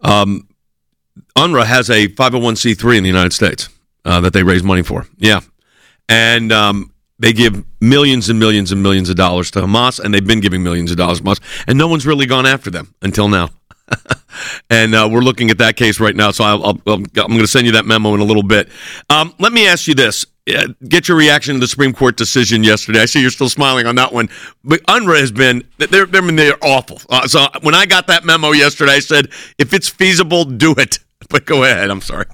UNRWA has a 501c3 in the United States that they raise money for. Yeah. And they give millions and millions and millions of dollars to Hamas, and they've been giving millions of dollars to Hamas, and no one's really gone after them until now. And we're looking at that case right now, so I'm going to send you that memo in a little bit. Let me ask you this. Get your reaction to the Supreme Court decision yesterday. I see you're still smiling on that one. But UNRWA has been, they're awful. So when I got that memo yesterday, I said, if it's feasible, do it. But go ahead. I'm sorry.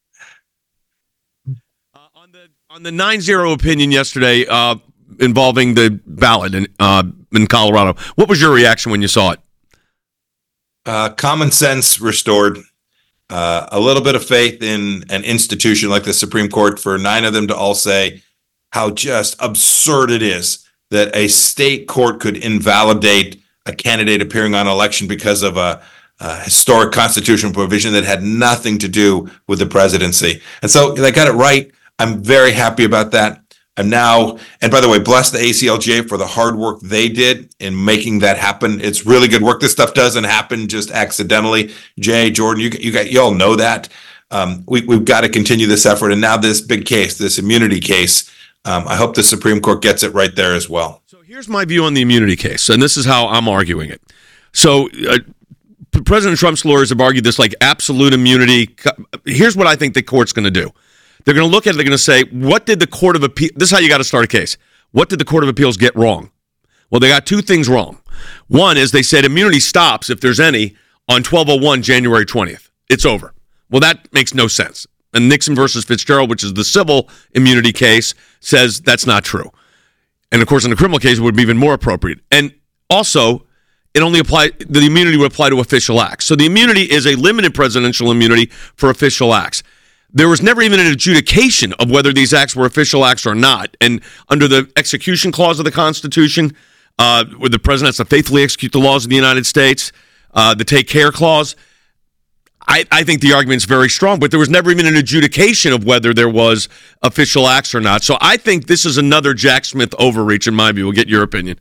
On the 9-0 opinion yesterday involving the ballot in Colorado, what was your reaction when you saw it? Common sense restored. A little bit of faith in an institution like the Supreme Court for 9 of them to all say how just absurd it is that a state court could invalidate a candidate appearing on election because of a historic constitutional provision that had nothing to do with the presidency. And so they got it right. I'm very happy about that. And now, and by the way, bless the ACLJ for the hard work they did in making that happen. It's really good work. This stuff doesn't happen just accidentally. Jay, Jordan, you all know that. We've got to continue this effort. And now this big case, this immunity case, I hope the Supreme Court gets it right there as well. So here's my view on the immunity case, and this is how I'm arguing it. So President Trump's lawyers have argued this like absolute immunity. Here's what I think the court's going to do. They're going to look at it, they're going to say, what did the Court of Appeal, this is how you got to start a case. What did the Court of Appeals get wrong? Well, they got two things wrong. One is they said immunity stops, if there's any, on 12/01, January 20th. It's over. Well, that makes no sense. And Nixon versus Fitzgerald, which is the civil immunity case, says that's not true. And, of course, in the criminal case, it would be even more appropriate. And also, the immunity would apply to official acts. So the immunity is a limited presidential immunity for official acts. There was never even an adjudication of whether these acts were official acts or not. And under the execution clause of the Constitution, where the president has to faithfully execute the laws of the United States, the take care clause, I think the argument's very strong, but there was never even an adjudication of whether there was official acts or not. So I think this is another Jack Smith overreach, in my view. We'll get your opinion.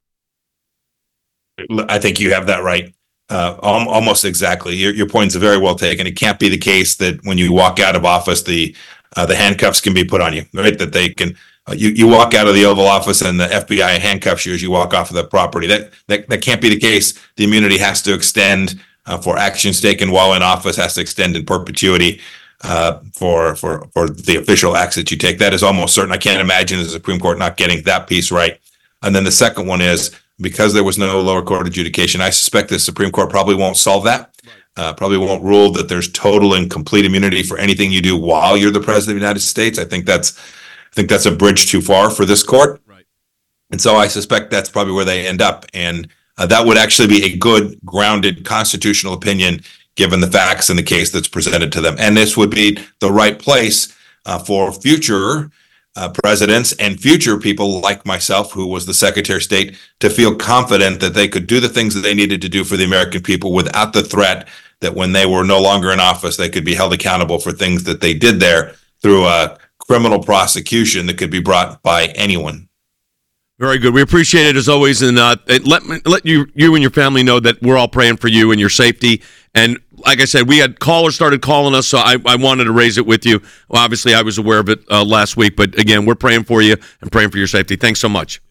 I think you have that right. Almost exactly. Your point's very well taken. It can't be the case that when you walk out of office, the handcuffs can be put on you, right? That they can, you walk out of the Oval Office and the FBI handcuffs you as you walk off of the property. That can't be the case. The immunity has to extend for actions taken while in office, has to extend in perpetuity for the official acts that you take. That is almost certain. I can't imagine the Supreme Court not getting that piece right. And then the second one is, because there was no lower court adjudication, I suspect the Supreme Court probably won't solve that. Probably won't rule that there's total and complete immunity for anything you do while you're the president of the United States. I think that's a bridge too far for this court. Right. And so I suspect that's probably where they end up. And that would actually be a good, grounded constitutional opinion, given the facts in the case that's presented to them. And this would be the right place for future presidents and future people like myself, who was the Secretary of State, to feel confident that they could do the things that they needed to do for the American people without the threat that when they were no longer in office, they could be held accountable for things that they did there through a criminal prosecution that could be brought by anyone. Very good. We appreciate it as always, and let you and your family know that we're all praying for you and your safety. And like I said, we had callers started calling us, so I wanted to raise it with you. Well, obviously, I was aware of it last week, but again, we're praying for you and praying for your safety. Thanks so much.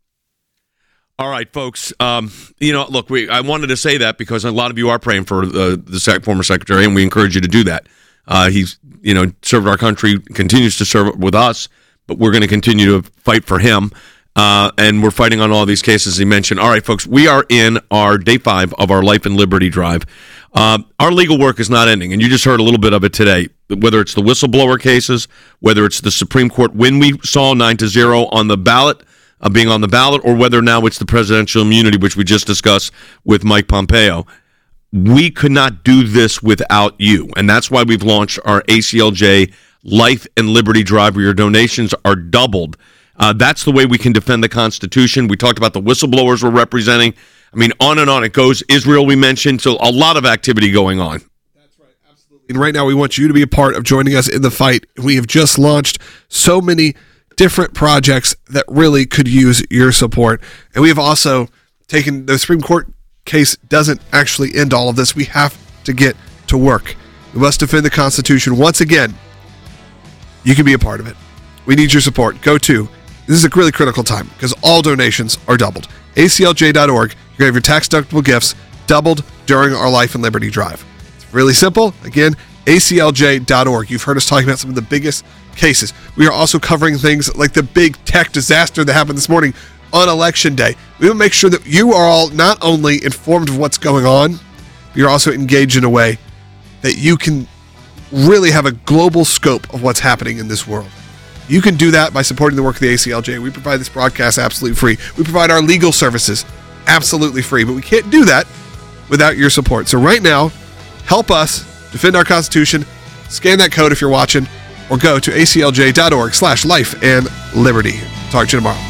All right, folks. Look, I wanted to say that because a lot of you are praying for the former secretary, and we encourage you to do that. He's served our country, continues to serve with us, but we're going to continue to fight for him. And we're fighting on all these cases he mentioned. All right, folks, we are in our day 5 of our Life and Liberty Drive. Our legal work is not ending, and you just heard a little bit of it today, whether it's the whistleblower cases, whether it's the Supreme Court win we saw 9-0 on the ballot, being on the ballot, or whether now it's the presidential immunity, which we just discussed with Mike Pompeo. We could not do this without you, and that's why we've launched our ACLJ Life and Liberty Drive, where your donations are doubled. That's the way we can defend the Constitution. We talked about the whistleblowers we're representing. I mean, on and on it goes. Israel, we mentioned, so a lot of activity going on. That's right, absolutely. And right now, we want you to be a part of joining us in the fight. We have just launched so many different projects that really could use your support. And we have also taken, the Supreme Court case doesn't actually end all of this. We have to get to work. We must defend the Constitution. Once again, you can be a part of it. We need your support. This is a really critical time because all donations are doubled. ACLJ.org. You're going to have your tax-deductible gifts doubled during our Life and Liberty Drive. It's really simple. Again, ACLJ.org. You've heard us talking about some of the biggest cases. We are also covering things like the big tech disaster that happened this morning on Election Day. We will make sure that you are all not only informed of what's going on, but you're also engaged in a way that you can really have a global scope of what's happening in this world. You can do that by supporting the work of the ACLJ. We provide this broadcast absolutely free. We provide our legal services absolutely free, but we can't do that without your support. So right now, help us defend our Constitution. Scan that code if you're watching, or go to aclj.org/life and liberty. Talk to you tomorrow.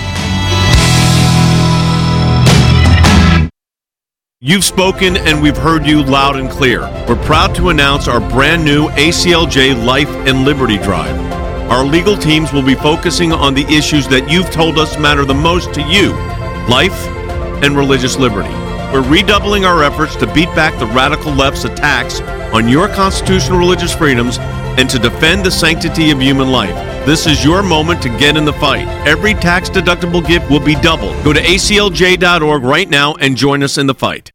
You've spoken and we've heard you loud and clear. We're proud to announce our brand new ACLJ Life and Liberty Drive. Our legal teams will be focusing on the issues that you've told us matter the most to you: life and religious liberty. We're redoubling our efforts to beat back the radical left's attacks on your constitutional religious freedoms and to defend the sanctity of human life. This is your moment to get in the fight. Every tax-deductible gift will be doubled. Go to aclj.org right now and join us in the fight.